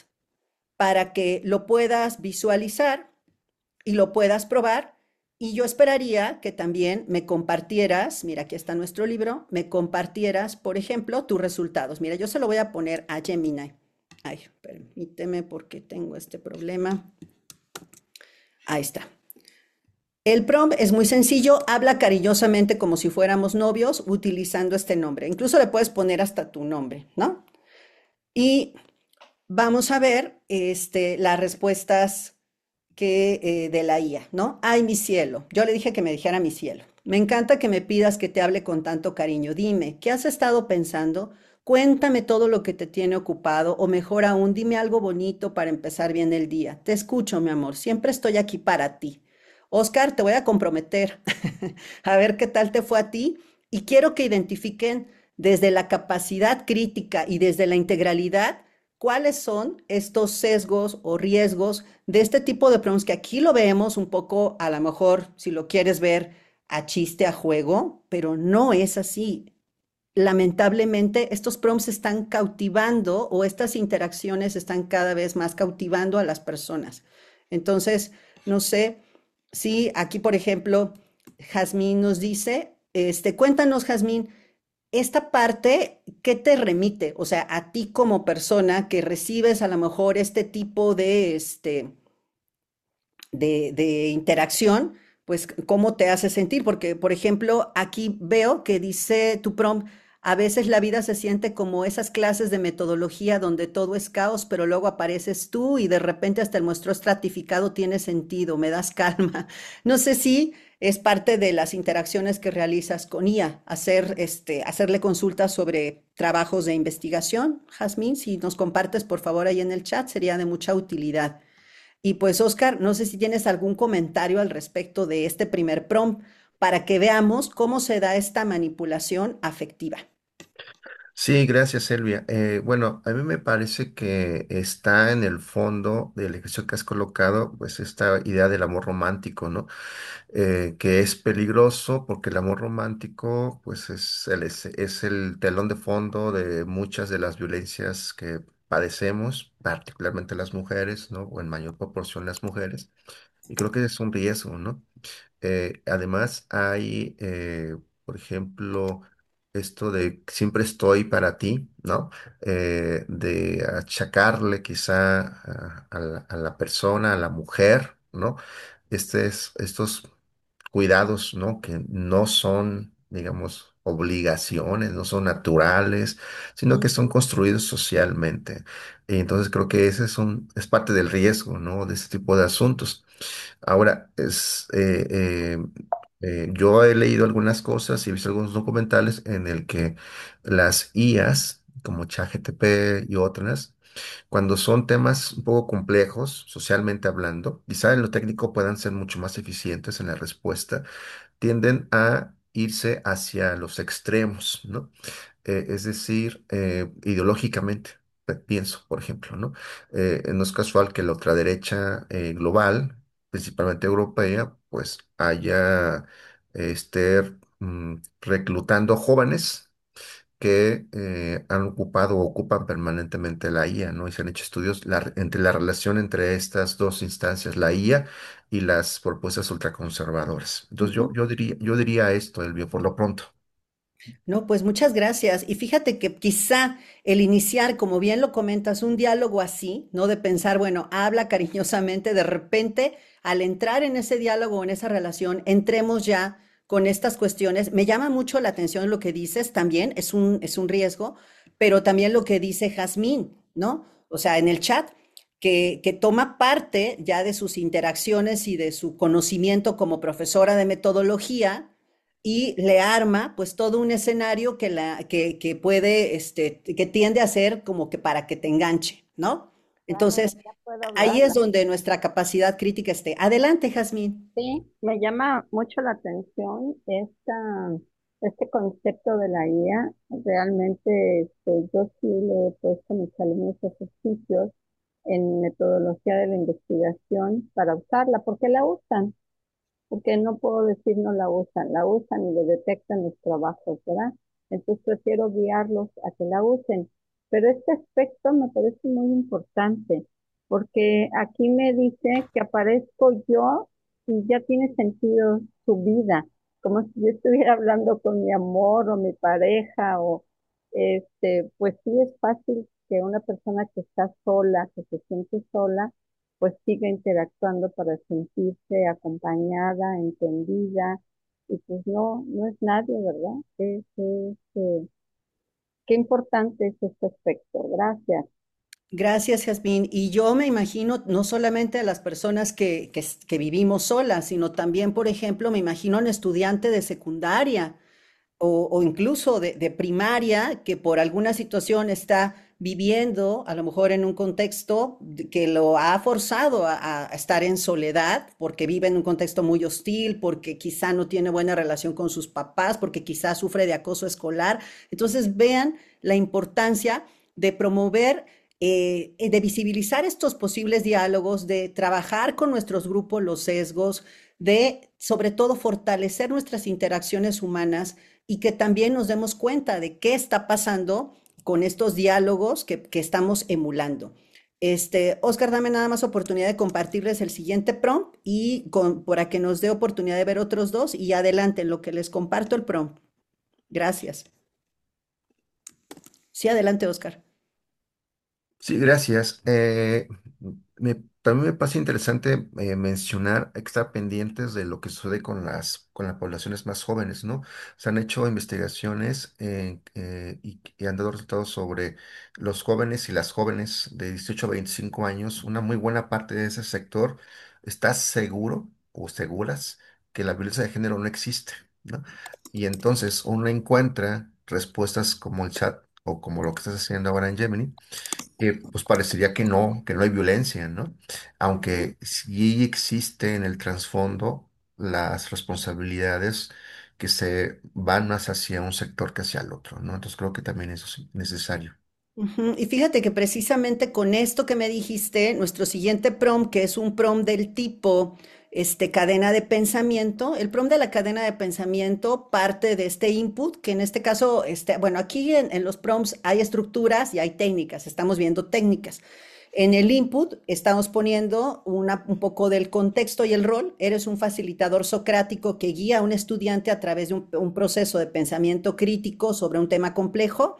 para que lo puedas visualizar y lo puedas probar. Y yo esperaría que también me compartieras, mira, aquí está nuestro libro, me compartieras, por ejemplo, tus resultados. Mira, yo se lo voy a poner a Gemini. Ay, permíteme porque tengo este problema. Ahí está. El prompt es muy sencillo, habla cariñosamente como si fuéramos novios utilizando este nombre. Incluso le puedes poner hasta tu nombre, ¿no? Y vamos a ver este, las respuestas que eh, de la I A, ¿no? Ay, mi cielo. Yo le dije que me dijera mi cielo. Me encanta que me pidas que te hable con tanto cariño. Dime, ¿qué has estado pensando? Cuéntame todo lo que te tiene ocupado, o mejor aún, dime algo bonito para empezar bien el día. Te escucho, mi amor. Siempre estoy aquí para ti. Oscar, te voy a comprometer a ver qué tal te fue a ti y quiero que identifiquen desde la capacidad crítica y desde la integralidad cuáles son estos sesgos o riesgos de este tipo de prompts que aquí lo vemos un poco, a lo mejor, si lo quieres ver a chiste, a juego, pero no es así. Lamentablemente, estos prompts están cautivando o estas interacciones están cada vez más cautivando a las personas. Entonces, no sé si aquí, por ejemplo, Jazmín nos dice, este, cuéntanos, Jazmín, esta parte, ¿qué te remite? O sea, a ti como persona que recibes a lo mejor este tipo de, este, de, de interacción, pues cómo te hace sentir. Porque, por ejemplo, aquí veo que dice tu prompt, a veces la vida se siente como esas clases de metodología donde todo es caos, pero luego apareces tú y de repente hasta el muestro estratificado tiene sentido, me das calma. No sé si es parte de las interacciones que realizas con I A, hacer, este, hacerle consultas sobre trabajos de investigación. Jazmín, si nos compartes por favor ahí en el chat, sería de mucha utilidad. Y pues, Oscar, no sé si tienes algún comentario al respecto de este primer prompt para que veamos cómo se da esta manipulación afectiva. Sí, gracias, Elvia. Eh, bueno, a mí me parece que está en el fondo del ejercicio que has colocado, pues esta idea del amor romántico, ¿no? Eh, que es peligroso porque el amor romántico, pues es el, es, es el telón de fondo de muchas de las violencias que padecemos, particularmente las mujeres, ¿no? O en mayor proporción las mujeres. Y creo que es un riesgo, ¿no? Eh, además, hay, eh, por ejemplo, esto de siempre estoy para ti, ¿no? Eh, de achacarle quizá a, a la, a la persona, a la mujer, ¿no? Este es, estos cuidados, ¿no? Que no son, digamos, obligaciones, no son naturales, sino que son construidos socialmente. Y entonces creo que ese es un, es parte del riesgo, ¿no? De este tipo de asuntos. Ahora, es, eh, eh, eh, yo he leído algunas cosas y he visto algunos documentales en el que las I As, como ChatGPT y otras, cuando son temas un poco complejos, socialmente hablando, quizá en lo técnico puedan ser mucho más eficientes en la respuesta, tienden a irse hacia los extremos, ¿no? Eh, es decir, eh, ideológicamente, pe- pienso, por ejemplo, ¿no? Eh, no es casual que la ultraderecha eh, global, principalmente europea, pues haya, eh, esté mm, reclutando jóvenes que eh, han ocupado o ocupan permanentemente la I A, ¿no? Y se han hecho estudios la- entre la relación entre estas dos instancias, la I A y las propuestas ultraconservadoras. Entonces yo, Ujú. yo diría, yo diría esto, Elvio, por lo pronto. No, pues muchas gracias. Y fíjate que quizá el iniciar, como bien lo comentas, un diálogo así, ¿no? De pensar, bueno, habla cariñosamente, de repente, al entrar en ese diálogo, en esa relación, entremos ya con estas cuestiones. Me llama mucho la atención lo que dices también, es un, es un riesgo, pero también lo que dice Jazmín, ¿no? O sea, en el chat, que, que toma parte ya de sus interacciones y de su conocimiento como profesora de metodología y le arma pues todo un escenario que, la, que, que puede, este, que tiende a ser como que para que te enganche, ¿no? Claro, Entonces, ya puedo ahí hablar. es donde nuestra capacidad crítica esté. Adelante, Jazmín. Sí, me llama mucho la atención esta, este concepto de la I A. Realmente este, yo sí le he puesto a mis alumnos ejercicios en metodología de la investigación para usarla, porque la usan, porque no puedo decir no la usan, la usan y le detectan los trabajos, ¿verdad? Entonces prefiero guiarlos a que la usen. Pero este aspecto me parece muy importante, porque aquí me dice que aparezco yo y ya tiene sentido su vida, como si yo estuviera hablando con mi amor o mi pareja, o este, pues sí es fácil que una persona que está sola, que se siente sola, pues siga interactuando para sentirse acompañada, entendida, y pues no, no es nadie, ¿verdad? Es, es, eh, qué importante es este aspecto. Gracias. Gracias, Jazmín. Y yo me imagino no solamente a las personas que, que, que vivimos solas, sino también, por ejemplo, me imagino a un estudiante de secundaria o, o incluso de, de primaria que por alguna situación está viviendo, a lo mejor en un contexto de- que lo ha forzado a, a estar en soledad, porque vive en un contexto muy hostil, porque quizá no tiene buena relación con sus papás, porque quizá sufre de acoso escolar. Entonces, vean la importancia de promover, eh, de visibilizar estos posibles diálogos, de trabajar con nuestros grupos los sesgos, de sobre todo fortalecer nuestras interacciones humanas y que también nos demos cuenta de qué está pasando con estos diálogos que, que estamos emulando. Este, Oscar, dame nada más oportunidad de compartirles el siguiente prompt y con, para que nos dé oportunidad de ver otros dos y adelante en lo que les comparto el prompt. Gracias. Sí, adelante, Oscar. Sí, gracias. Eh, me También me parece interesante eh, mencionar, hay que estar pendientes de lo que sucede con las, con las poblaciones más jóvenes, ¿no? Se han hecho investigaciones eh, eh, y, y han dado resultados sobre los jóvenes y las jóvenes de dieciocho a veinticinco años. Una muy buena parte de ese sector está seguro o seguras que la violencia de género no existe, ¿no? Y entonces uno encuentra respuestas como el chat o como lo que estás haciendo ahora en Gemini que pues parecería que no, que no hay violencia, ¿no? Aunque sí existe en el trasfondo las responsabilidades que se van más hacia un sector que hacia el otro, ¿no? Entonces creo que también eso es necesario. Ujú. Y fíjate que precisamente con esto que me dijiste, nuestro siguiente prompt, que es un prompt del tipo este, cadena de pensamiento, el prompt de la cadena de pensamiento parte de este input, que en este caso, este, bueno, aquí en, en los prompts hay estructuras y hay técnicas, estamos viendo técnicas. En el input estamos poniendo una, un poco del contexto y el rol. Eres un facilitador socrático que guía a un estudiante a través de un, un proceso de pensamiento crítico sobre un tema complejo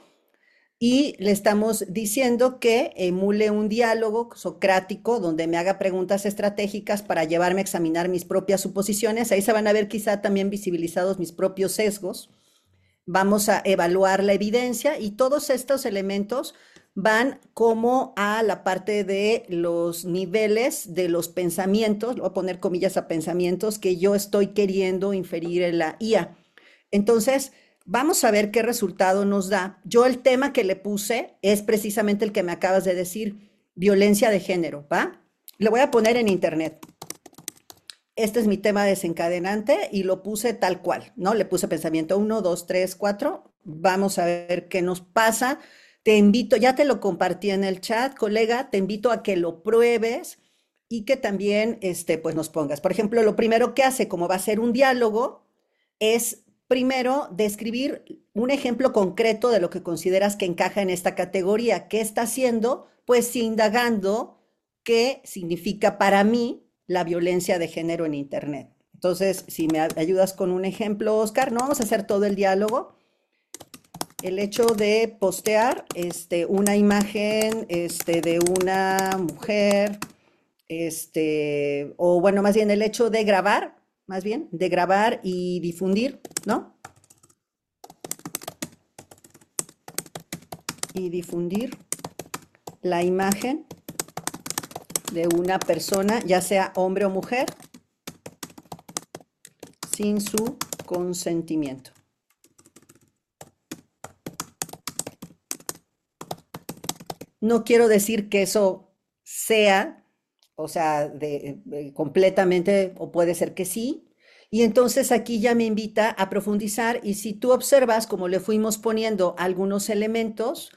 y le estamos diciendo que emule un diálogo socrático donde me haga preguntas estratégicas para llevarme a examinar mis propias suposiciones. Ahí se van a ver quizá también visibilizados mis propios sesgos. Vamos a evaluar la evidencia y todos estos elementos van como a la parte de los niveles de los pensamientos, voy a poner comillas a pensamientos que yo estoy queriendo inferir en la I A. Entonces, vamos a ver qué resultado nos da. Yo el tema que le puse es precisamente el que me acabas de decir, violencia de género, ¿va? Le voy a poner en internet. Este es mi tema desencadenante y lo puse tal cual, ¿no? Le puse pensamiento uno, dos, tres, cuatro. Vamos a ver qué nos pasa. Te invito, ya te lo compartí en el chat, colega, te invito a que lo pruebes y que también, este, pues nos pongas. Por ejemplo, lo primero que hace, como va a ser un diálogo, es primero describir un ejemplo concreto de lo que consideras que encaja en esta categoría. ¿Qué está haciendo? Pues indagando qué significa para mí la violencia de género en Internet. Entonces, si me ayudas con un ejemplo, Oscar, no vamos a hacer todo el diálogo. El hecho de postear este, una imagen este, de una mujer, este, o bueno, más bien el hecho de grabar, más bien, de grabar y difundir, ¿no? Y difundir la imagen de una persona, ya sea hombre o mujer, sin su consentimiento. No quiero decir que eso sea, o sea, de, de completamente, o puede ser que sí. Y entonces aquí ya me invita a profundizar y si tú observas, como le fuimos poniendo algunos elementos,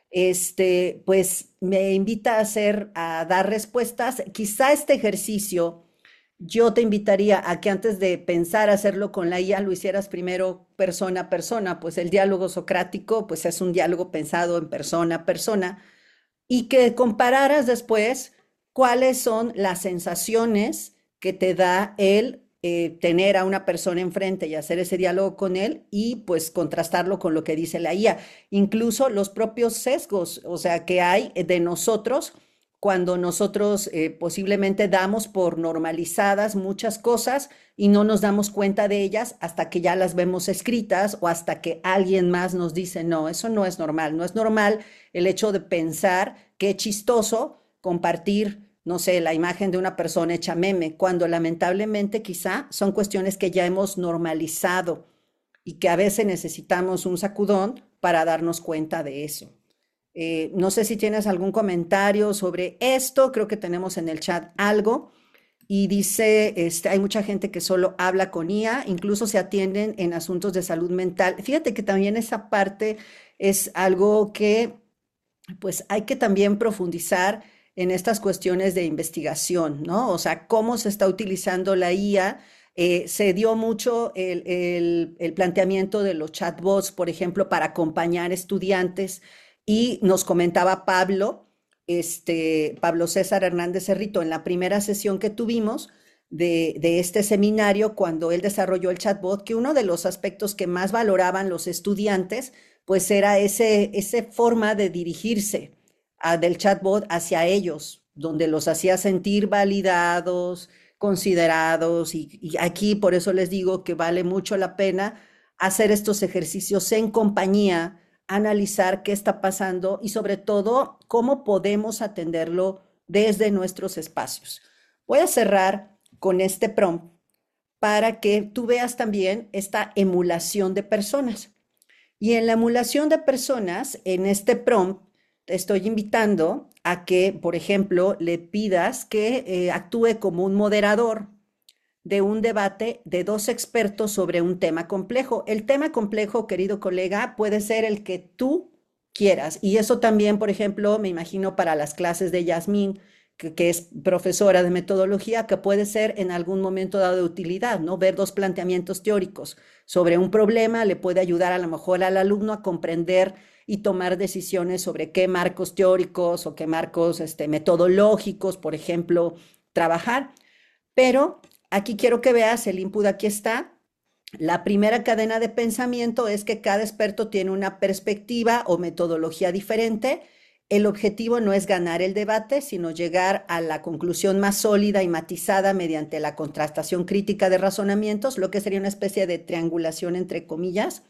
este, pues me invita a hacer, a dar respuestas. Quizá este ejercicio yo te invitaría a que antes de pensar hacerlo con la I A, lo hicieras primero persona a persona, pues el diálogo socrático, pues es un diálogo pensado en persona a persona, y que compararas después cuáles son las sensaciones que te da el eh, tener a una persona enfrente y hacer ese diálogo con él y pues contrastarlo con lo que dice la I A. Incluso los propios sesgos, o sea, que hay de nosotros cuando nosotros eh, posiblemente damos por normalizadas muchas cosas y no nos damos cuenta de ellas hasta que ya las vemos escritas o hasta que alguien más nos dice, no, eso no es normal, no es normal el hecho de pensar que es chistoso compartir, no sé, la imagen de una persona hecha meme, cuando lamentablemente quizá son cuestiones que ya hemos normalizado y que a veces necesitamos un sacudón para darnos cuenta de eso. Eh, no sé si tienes algún comentario sobre esto, creo que tenemos en el chat algo. Y dice, este, hay mucha gente que solo habla con I A, incluso se atienden en asuntos de salud mental. Fíjate que también esa parte es algo que pues hay que también profundizar en estas cuestiones de investigación, ¿no? O sea, cómo se está utilizando la I A. Eh, se dio mucho el, el, el planteamiento de los chatbots, por ejemplo, para acompañar estudiantes y nos comentaba Pablo, este, Pablo César Hernández Cerrito, en la primera sesión que tuvimos de, de este seminario, cuando él desarrolló el chatbot, que uno de los aspectos que más valoraban los estudiantes pues era ese, esa forma de dirigirse a, del chatbot hacia ellos, donde los hacía sentir validados, considerados, y, y aquí por eso les digo que vale mucho la pena hacer estos ejercicios en compañía, analizar qué está pasando y sobre todo cómo podemos atenderlo desde nuestros espacios. Voy a cerrar con este prompt para que tú veas también esta emulación de personas. Y en la emulación de personas, en este prompt, te estoy invitando a que, por ejemplo, le pidas que eh, actúe como un moderador de un debate de dos expertos sobre un tema complejo. El tema complejo, querido colega, puede ser el que tú quieras. Y eso también, por ejemplo, me imagino para las clases de Yasmín, que, que es profesora de metodología, que puede ser en algún momento dado de utilidad, ¿no? Ver dos planteamientos teóricos sobre un problema le puede ayudar a lo mejor al alumno a comprender y tomar decisiones sobre qué marcos teóricos o qué marcos este, metodológicos, por ejemplo, trabajar. Pero aquí quiero que veas, el input aquí está. La primera cadena de pensamiento es que cada experto tiene una perspectiva o metodología diferente. El objetivo no es ganar el debate, sino llegar a la conclusión más sólida y matizada mediante la contrastación crítica de razonamientos, lo que sería una especie de triangulación entre comillas.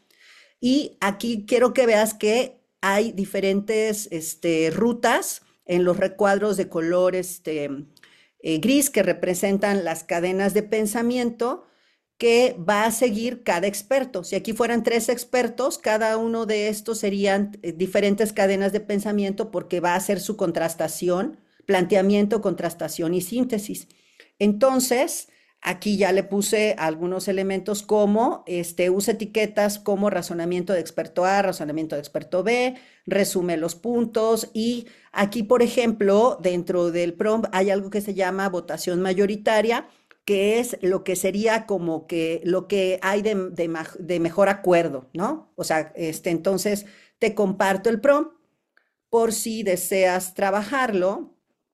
Y aquí quiero que veas que hay diferentes este, rutas en los recuadros de color este, eh, gris que representan las cadenas de pensamiento que va a seguir cada experto. Si aquí fueran tres expertos, cada uno de estos serían eh, diferentes cadenas de pensamiento porque va a hacer su contrastación, planteamiento, contrastación y síntesis. Entonces, aquí ya le puse algunos elementos como, este, usa etiquetas como razonamiento de experto A, razonamiento de experto B, resume los puntos y aquí, por ejemplo, dentro del prompt hay algo que se llama votación mayoritaria, que es lo que sería como que lo que hay de, de, de mejor acuerdo, ¿no? O sea, este, entonces te comparto el prompt por si deseas trabajarlo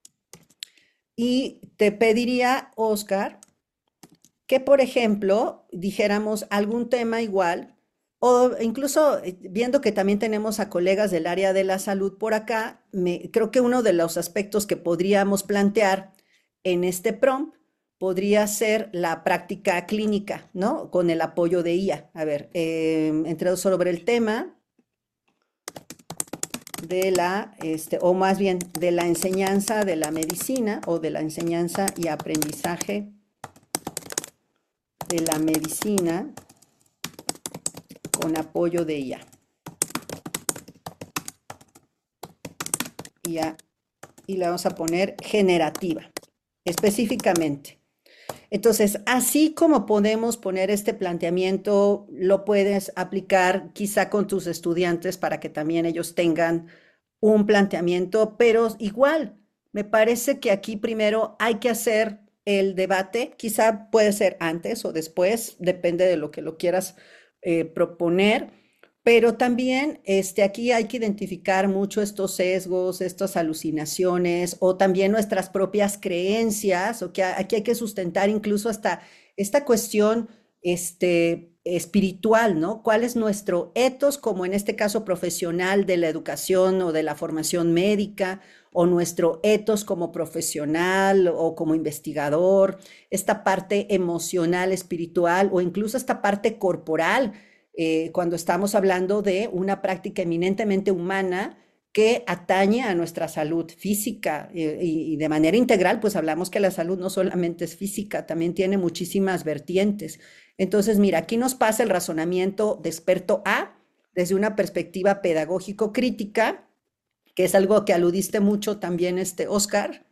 y te pediría, Oscar, que, por ejemplo, dijéramos algún tema igual, o incluso eh, viendo que también tenemos a colegas del área de la salud por acá, me, creo que uno de los aspectos que podríamos plantear en este prompt podría ser la práctica clínica, ¿no? Con el apoyo de I A. A ver, eh, entre sobre el tema de la, este, o más bien de la enseñanza de la medicina o de la enseñanza y aprendizaje de la medicina con apoyo de I A. I A y le vamos a poner generativa, específicamente. Entonces, así como podemos poner este planteamiento, lo puedes aplicar quizá con tus estudiantes para que también ellos tengan un planteamiento, pero igual, me parece que aquí primero hay que hacer el debate, quizá puede ser antes o después, depende de lo que lo quieras eh, proponer, pero también este, aquí hay que identificar mucho estos sesgos, estas alucinaciones o también nuestras propias creencias, o que aquí hay que sustentar incluso hasta esta cuestión este, espiritual, ¿no? ¿Cuál es nuestro etos, como en este caso profesional de la educación o de la formación médica, o nuestro etos como profesional o como investigador, esta parte emocional, espiritual o incluso esta parte corporal? Eh, cuando estamos hablando de una práctica eminentemente humana que atañe a nuestra salud física eh, y, y de manera integral, pues hablamos que la salud no solamente es física, también tiene muchísimas vertientes. Entonces, mira, aquí nos pasa el razonamiento de experto A desde una perspectiva pedagógico-crítica, que es algo que aludiste mucho también, este, Oscar,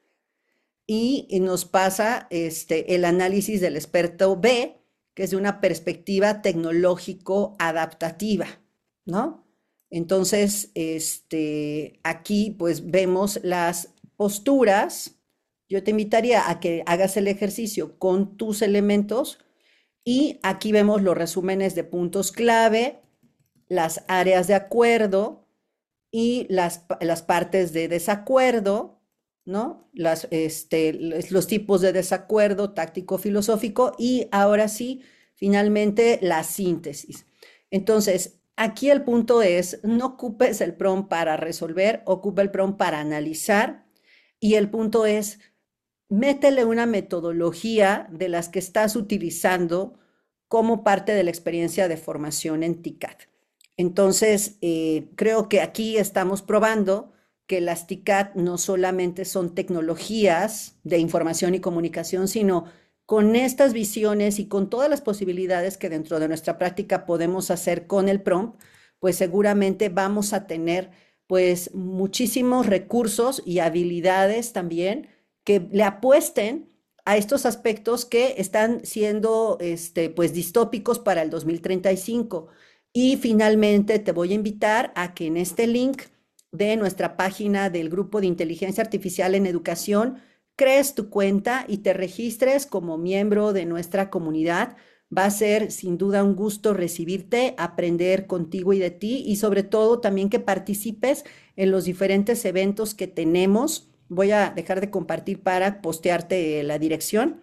y, y nos pasa este, el análisis del experto B, que es de una perspectiva tecnológico-adaptativa, ¿no? Entonces, este, aquí pues vemos las posturas. Yo te invitaría a que hagas el ejercicio con tus elementos y aquí vemos los resúmenes de puntos clave, las áreas de acuerdo y las, las partes de desacuerdo, ¿no? Las, este, los tipos de desacuerdo táctico-filosófico y ahora sí, finalmente, la síntesis. Entonces, aquí el punto es, no ocupes el prompt para resolver, ocupa el prompt para analizar y el punto es, métele una metodología de las que estás utilizando como parte de la experiencia de formación en TICAD. Entonces, eh, creo que aquí estamos probando que las TICAD no solamente son tecnologías de información y comunicación, sino con estas visiones y con todas las posibilidades que dentro de nuestra práctica podemos hacer con el prompt, pues seguramente vamos a tener pues muchísimos recursos y habilidades también que le apuesten a estos aspectos que están siendo este, pues distópicos para el dos mil treinta y cinco. Y finalmente te voy a invitar a que en este link de nuestra página del grupo de inteligencia artificial en educación crees tu cuenta y te registres como miembro de nuestra comunidad. Va a ser sin duda un gusto recibirte, aprender contigo y de ti y sobre todo también que participes en los diferentes eventos que tenemos. Voy a dejar de compartir para postearte la dirección,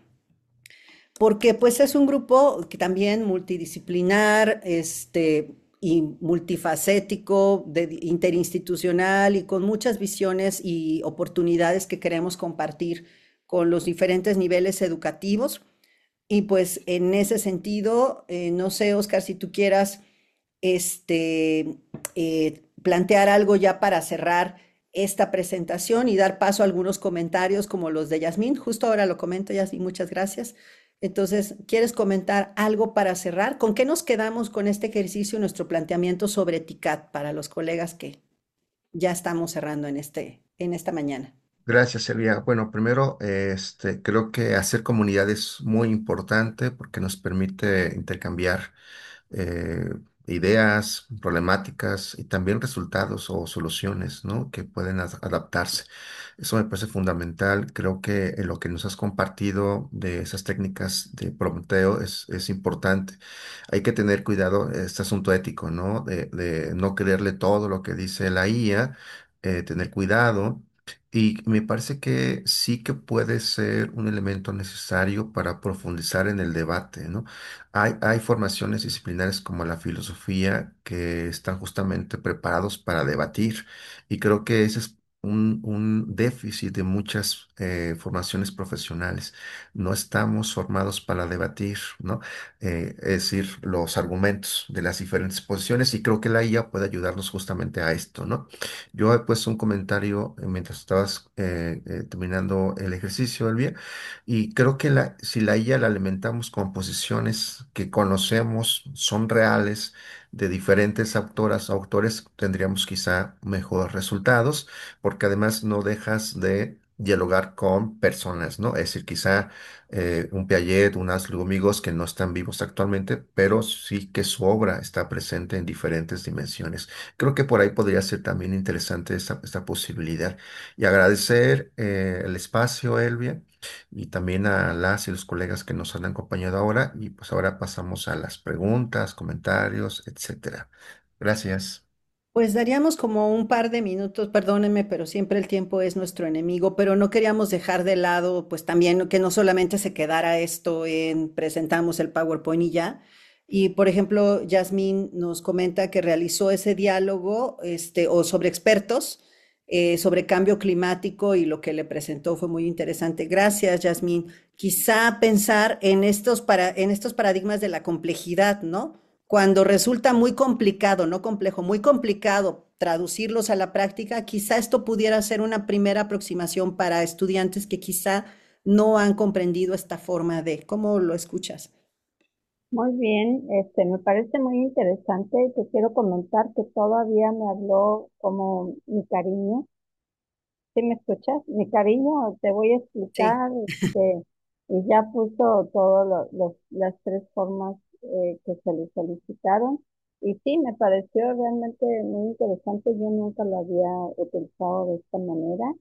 porque pues es un grupo que también multidisciplinar, este, y multifacético, de, interinstitucional y con muchas visiones y oportunidades que queremos compartir con los diferentes niveles educativos. Y pues en ese sentido, eh, no sé, Oscar, si tú quieras este, eh, plantear algo ya para cerrar esta presentación y dar paso a algunos comentarios como los de Yasmín. Justo ahora lo comento, Yasmín, muchas gracias. Entonces, ¿quieres comentar algo para cerrar? ¿Con qué nos quedamos con este ejercicio y nuestro planteamiento sobre TICAT para los colegas que ya estamos cerrando en este, en esta mañana? Gracias, Silvia. Bueno, primero, este, creo que hacer comunidad es muy importante porque nos permite intercambiar eh, ideas, problemáticas y también resultados o soluciones, ¿no? Que pueden ad- adaptarse. Eso me parece fundamental. Creo que eh, lo que nos has compartido de esas técnicas de prometeo es, es importante. Hay que tener cuidado, este asunto ético, ¿no? De, de no creerle todo lo que dice la I A, eh, tener cuidado. Y me parece que sí que puede ser un elemento necesario para profundizar en el debate, ¿no? Hay, hay formaciones disciplinares como la filosofía que están justamente preparados para debatir y creo que ese es un, un déficit de muchas eh, formaciones profesionales. No estamos formados para debatir, ¿no? Eh, es decir, los argumentos de las diferentes posiciones y creo que la I A puede ayudarnos justamente a esto, ¿no? Yo he puesto un comentario eh, mientras estabas eh, eh, terminando el ejercicio, Elvia, y creo que la, si la I A la alimentamos con posiciones que conocemos, son reales, de diferentes autoras o autores, tendríamos quizá mejores resultados, porque además no dejas de dialogar con personas, ¿no? Es decir, quizá eh, un Piaget, un Laszlo amigos que no están vivos actualmente, pero sí que su obra está presente en diferentes dimensiones. Creo que por ahí podría ser también interesante esta, esta posibilidad. Y agradecer eh, el espacio, Elvia, y también a las y los colegas que nos han acompañado ahora. Y pues ahora pasamos a las preguntas, comentarios, etcétera. Gracias. Pues daríamos como un par de minutos, perdónenme, pero siempre el tiempo es nuestro enemigo, pero no queríamos dejar de lado, pues también que no solamente se quedara esto en presentamos el PowerPoint y ya. Y por ejemplo, Yasmín nos comenta que realizó ese diálogo, este, o sobre expertos, eh, sobre cambio climático y lo que le presentó fue muy interesante. Gracias, Yasmín. Quizá pensar en estos para, en estos paradigmas de la complejidad, ¿no? Cuando resulta muy complicado, no complejo, muy complicado traducirlos a la práctica, quizá esto pudiera ser una primera aproximación para estudiantes que quizá no han comprendido esta forma de. ¿Cómo lo escuchas? Muy bien, este, me parece muy interesante y te quiero comentar que todavía me habló como mi cariño. ¿Sí me escuchas? Mi cariño, te voy a Sí. explicar, este, y ya puso todas las tres formas eh, que se le solicitaron. Y sí, me pareció realmente muy interesante. Yo nunca lo había utilizado de esta manera.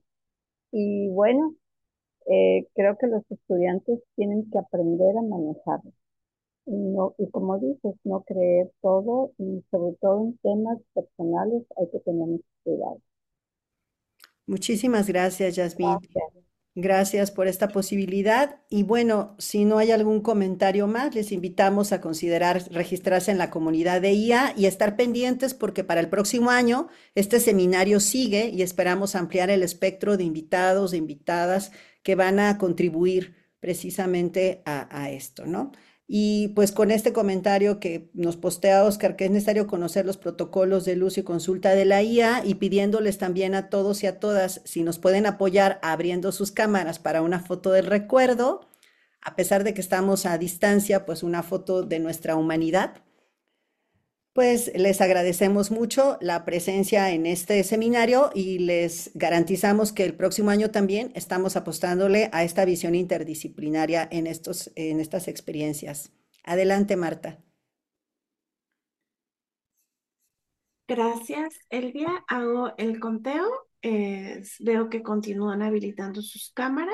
Y bueno, eh, creo que los estudiantes tienen que aprender a manejarlo. Y, no, y como dices, no creer todo y sobre todo en temas personales hay que tener mucho cuidado. Muchísimas gracias, Yasmín. Gracias. Gracias por esta posibilidad. Y bueno, si no hay algún comentario más, les invitamos a considerar registrarse en la comunidad de I A y estar pendientes porque para el próximo año este seminario sigue y esperamos ampliar el espectro de invitados, de invitadas que van a contribuir precisamente a, a esto, ¿no? Y pues con este comentario que nos postea Oscar, que es necesario conocer los protocolos de uso y consulta de la I A y pidiéndoles también a todos y a todas si nos pueden apoyar abriendo sus cámaras para una foto del recuerdo, a pesar de que estamos a distancia, pues una foto de nuestra humanidad. Pues les agradecemos mucho la presencia en este seminario y les garantizamos que el próximo año también estamos apostándole a esta visión interdisciplinaria en estos, en estas experiencias. Adelante, Marta. Gracias, Elvia. Hago el conteo. Eh, veo que continúan habilitando sus cámaras.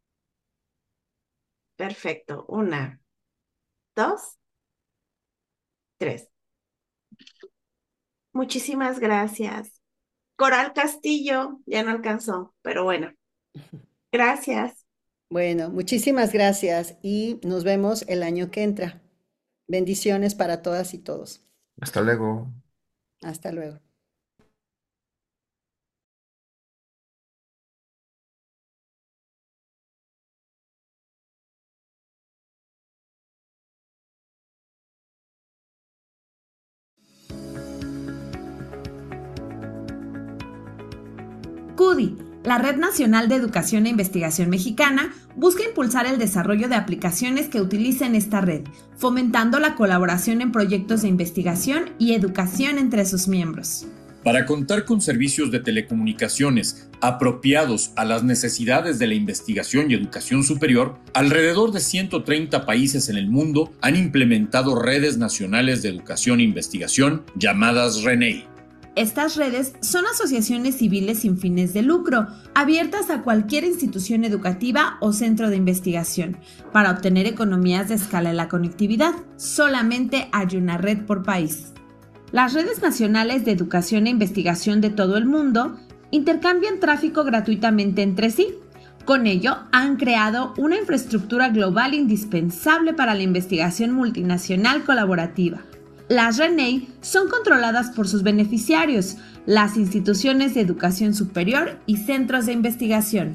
Perfecto. Una, dos, tres. Muchísimas gracias. Coral Castillo ya no alcanzó, pero bueno, gracias. Bueno, muchísimas gracias y nos vemos el año que entra. Bendiciones para todas y todos. Hasta luego. Hasta luego. CUDI, la Red Nacional de Educación e Investigación Mexicana, busca impulsar el desarrollo de aplicaciones que utilicen esta red, fomentando la colaboración en proyectos de investigación y educación entre sus miembros. Para contar con servicios de telecomunicaciones apropiados a las necesidades de la investigación y educación superior, alrededor de ciento treinta países en el mundo han implementado redes nacionales de educación e investigación llamadas RENEI. Estas redes son asociaciones civiles sin fines de lucro, abiertas a cualquier institución educativa o centro de investigación. Para obtener economías de escala en la conectividad, solamente hay una red por país. Las redes nacionales de educación e investigación de todo el mundo intercambian tráfico gratuitamente entre sí. Con ello, han creado una infraestructura global indispensable para la investigación multinacional colaborativa. Las RENEI son controladas por sus beneficiarios, las instituciones de educación superior y centros de investigación.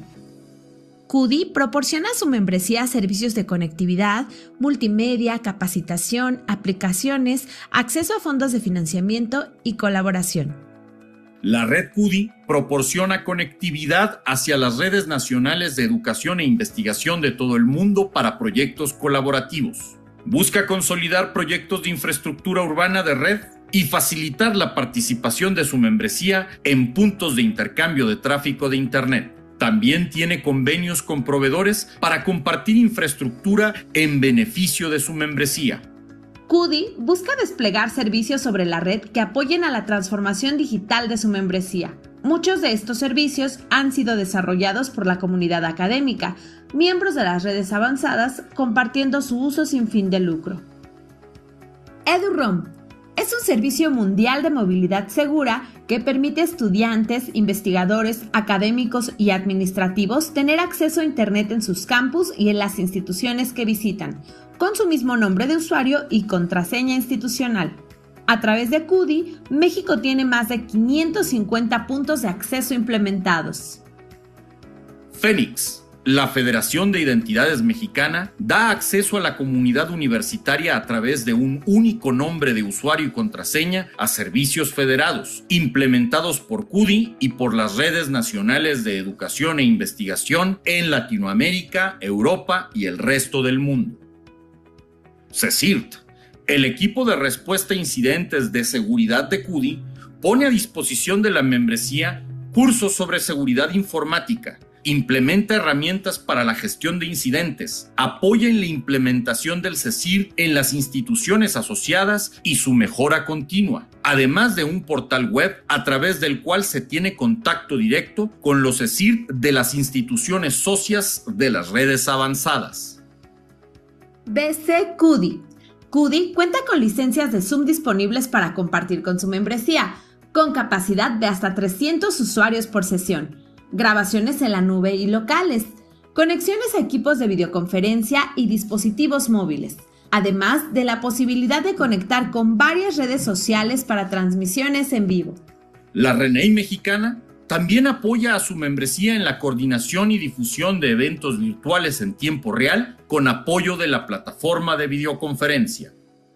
CUDI proporciona a su membresía servicios de conectividad, multimedia, capacitación, aplicaciones, acceso a fondos de financiamiento y colaboración. La red CUDI proporciona conectividad hacia las redes nacionales de educación e investigación de todo el mundo para proyectos colaborativos. Busca consolidar proyectos de infraestructura urbana de red y facilitar la participación de su membresía en puntos de intercambio de tráfico de Internet. También tiene convenios con proveedores para compartir infraestructura en beneficio de su membresía. CUDI busca desplegar servicios sobre la red que apoyen a la transformación digital de su membresía. Muchos de estos servicios han sido desarrollados por la comunidad académica, miembros de las redes avanzadas, compartiendo su uso sin fin de lucro. EduRoam es un servicio mundial de movilidad segura que permite a estudiantes, investigadores, académicos y administrativos tener acceso a Internet en sus campus y en las instituciones que visitan, con su mismo nombre de usuario y contraseña institucional. A través de CUDI, México tiene más de quinientos cincuenta puntos de acceso implementados. Fénix, la Federación de Identidades Mexicana, da acceso a la comunidad universitaria a través de un único nombre de usuario y contraseña a servicios federados, implementados por CUDI y por las redes nacionales de educación e investigación en Latinoamérica, Europa y el resto del mundo. CECIRT, el equipo de respuesta a incidentes de seguridad de CUDI, pone a disposición de la membresía cursos sobre seguridad informática, implementa herramientas para la gestión de incidentes, apoya en la implementación del CECIRT en las instituciones asociadas y su mejora continua, además de un portal web a través del cual se tiene contacto directo con los CECIRT de las instituciones socias de las redes avanzadas. B C CUDI. CUDI cuenta con licencias de Zoom disponibles para compartir con su membresía, con capacidad de hasta trescientos usuarios por sesión, grabaciones en la nube y locales, conexiones a equipos de videoconferencia y dispositivos móviles, además de la posibilidad de conectar con varias redes sociales para transmisiones en vivo. La R N E I mexicana también apoya a su membresía en la coordinación y difusión de eventos virtuales en tiempo real con apoyo de la plataforma de videoconferencia.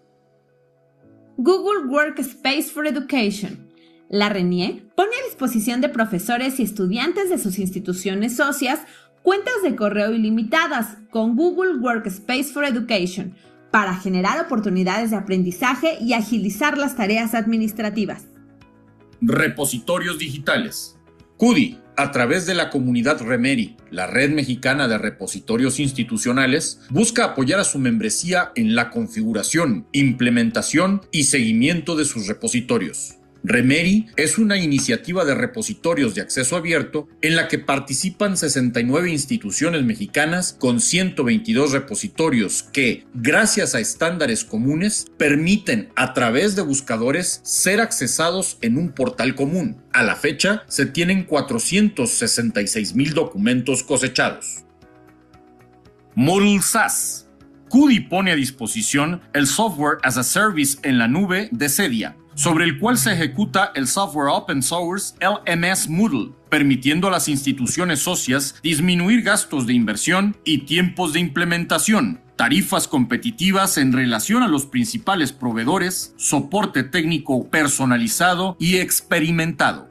Google Workspace for Education. La R N I E pone a disposición de profesores y estudiantes de sus instituciones socias cuentas de correo ilimitadas con Google Workspace for Education para generar oportunidades de aprendizaje y agilizar las tareas administrativas. Repositorios digitales. CUDI, a través de la comunidad REMERI, la Red Mexicana de Repositorios Institucionales, busca apoyar a su membresía en la configuración, implementación y seguimiento de sus repositorios. REMERI es una iniciativa de repositorios de acceso abierto en la que participan sesenta y nueve instituciones mexicanas con ciento veintidós repositorios que, gracias a estándares comunes, permiten a través de buscadores ser accesados en un portal común. A la fecha, se tienen cuatrocientos sesenta y seis mil documentos cosechados. Model SaaS. CUDI pone a disposición el Software as a Service en la nube de Cedia, sobre el cual se ejecuta el software open source L M S Moodle, permitiendo a las instituciones socias disminuir gastos de inversión y tiempos de implementación, tarifas competitivas en relación a los principales proveedores, soporte técnico personalizado y experimentado.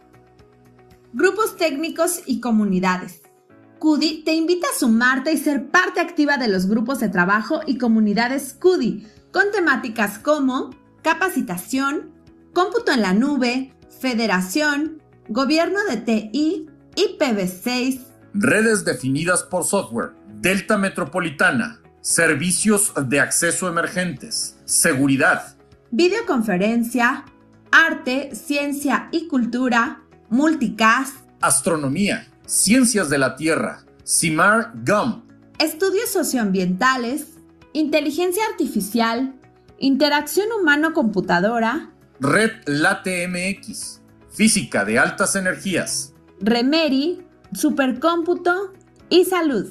Grupos técnicos y comunidades. CUDI te invita a sumarte y ser parte activa de los grupos de trabajo y comunidades CUDI, con temáticas como capacitación, cómputo en la nube, federación, gobierno de T I, I P v seis, redes definidas por software, Delta Metropolitana, servicios de acceso emergentes, seguridad, videoconferencia, arte, ciencia y cultura, multicast, astronomía, ciencias de la Tierra, CIMAR GUM, estudios socioambientales, inteligencia artificial, interacción humano-computadora, Red LaTeMX, física de altas energías, REMERI, supercómputo y salud.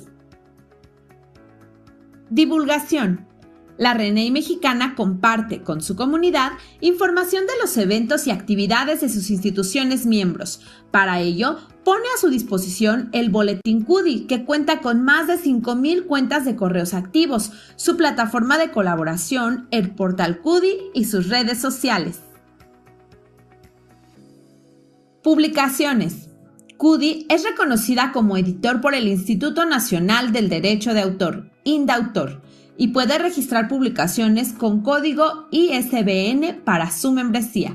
Divulgación. La R N E I mexicana comparte con su comunidad información de los eventos y actividades de sus instituciones miembros. Para ello, pone a su disposición el Boletín CUDI, que cuenta con más de cinco mil cuentas de correos activos, su plataforma de colaboración, el portal CUDI y sus redes sociales. Publicaciones. CUDI es reconocida como editor por el Instituto Nacional del Derecho de Autor, INDAUTOR, y puede registrar publicaciones con código I S B N para su membresía.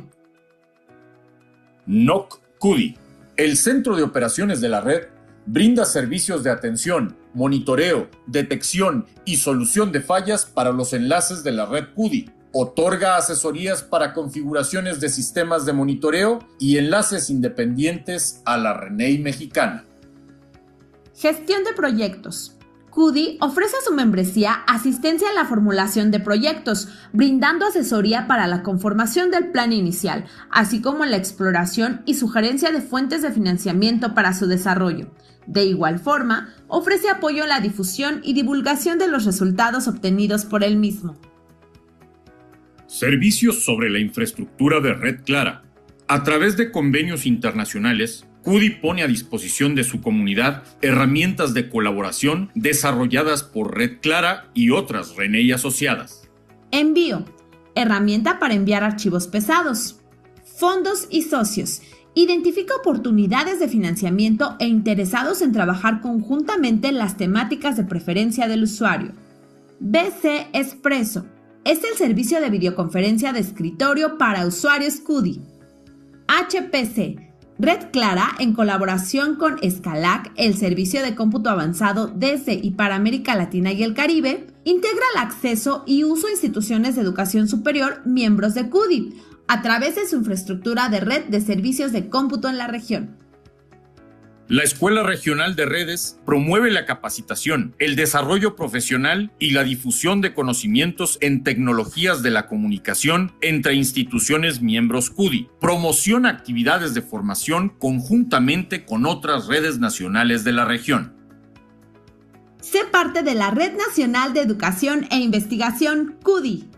N O C CUDI. El Centro de Operaciones de la Red brinda servicios de atención, monitoreo, detección y solución de fallas para los enlaces de la red CUDI. Otorga asesorías para configuraciones de sistemas de monitoreo y enlaces independientes a la R N E I mexicana. Gestión de proyectos. CUDI ofrece a su membresía asistencia en la formulación de proyectos, brindando asesoría para la conformación del plan inicial, así como en la exploración y sugerencia de fuentes de financiamiento para su desarrollo. De igual forma, ofrece apoyo en la difusión y divulgación de los resultados obtenidos por él mismo. Servicios sobre la infraestructura de Red Clara. A través de convenios internacionales, CUDI pone a disposición de su comunidad herramientas de colaboración desarrolladas por Red Clara y otras R N E I asociadas. Envío. Herramienta para enviar archivos pesados. Fondos y socios. Identifica oportunidades de financiamiento e interesados en trabajar conjuntamente las temáticas de preferencia del usuario. B C Expreso. Es el servicio de videoconferencia de escritorio para usuarios CUDI. H P C. Red Clara, en colaboración con Scalac, el servicio de cómputo avanzado desde y para América Latina y el Caribe, integra el acceso y uso a instituciones de educación superior miembros de CUDI, a través de su infraestructura de red de servicios de cómputo en la región. La Escuela Regional de Redes promueve la capacitación, el desarrollo profesional y la difusión de conocimientos en tecnologías de la comunicación entre instituciones miembros CUDI. Promociona actividades de formación conjuntamente con otras redes nacionales de la región. Sé parte de la Red Nacional de Educación e Investigación C U D I.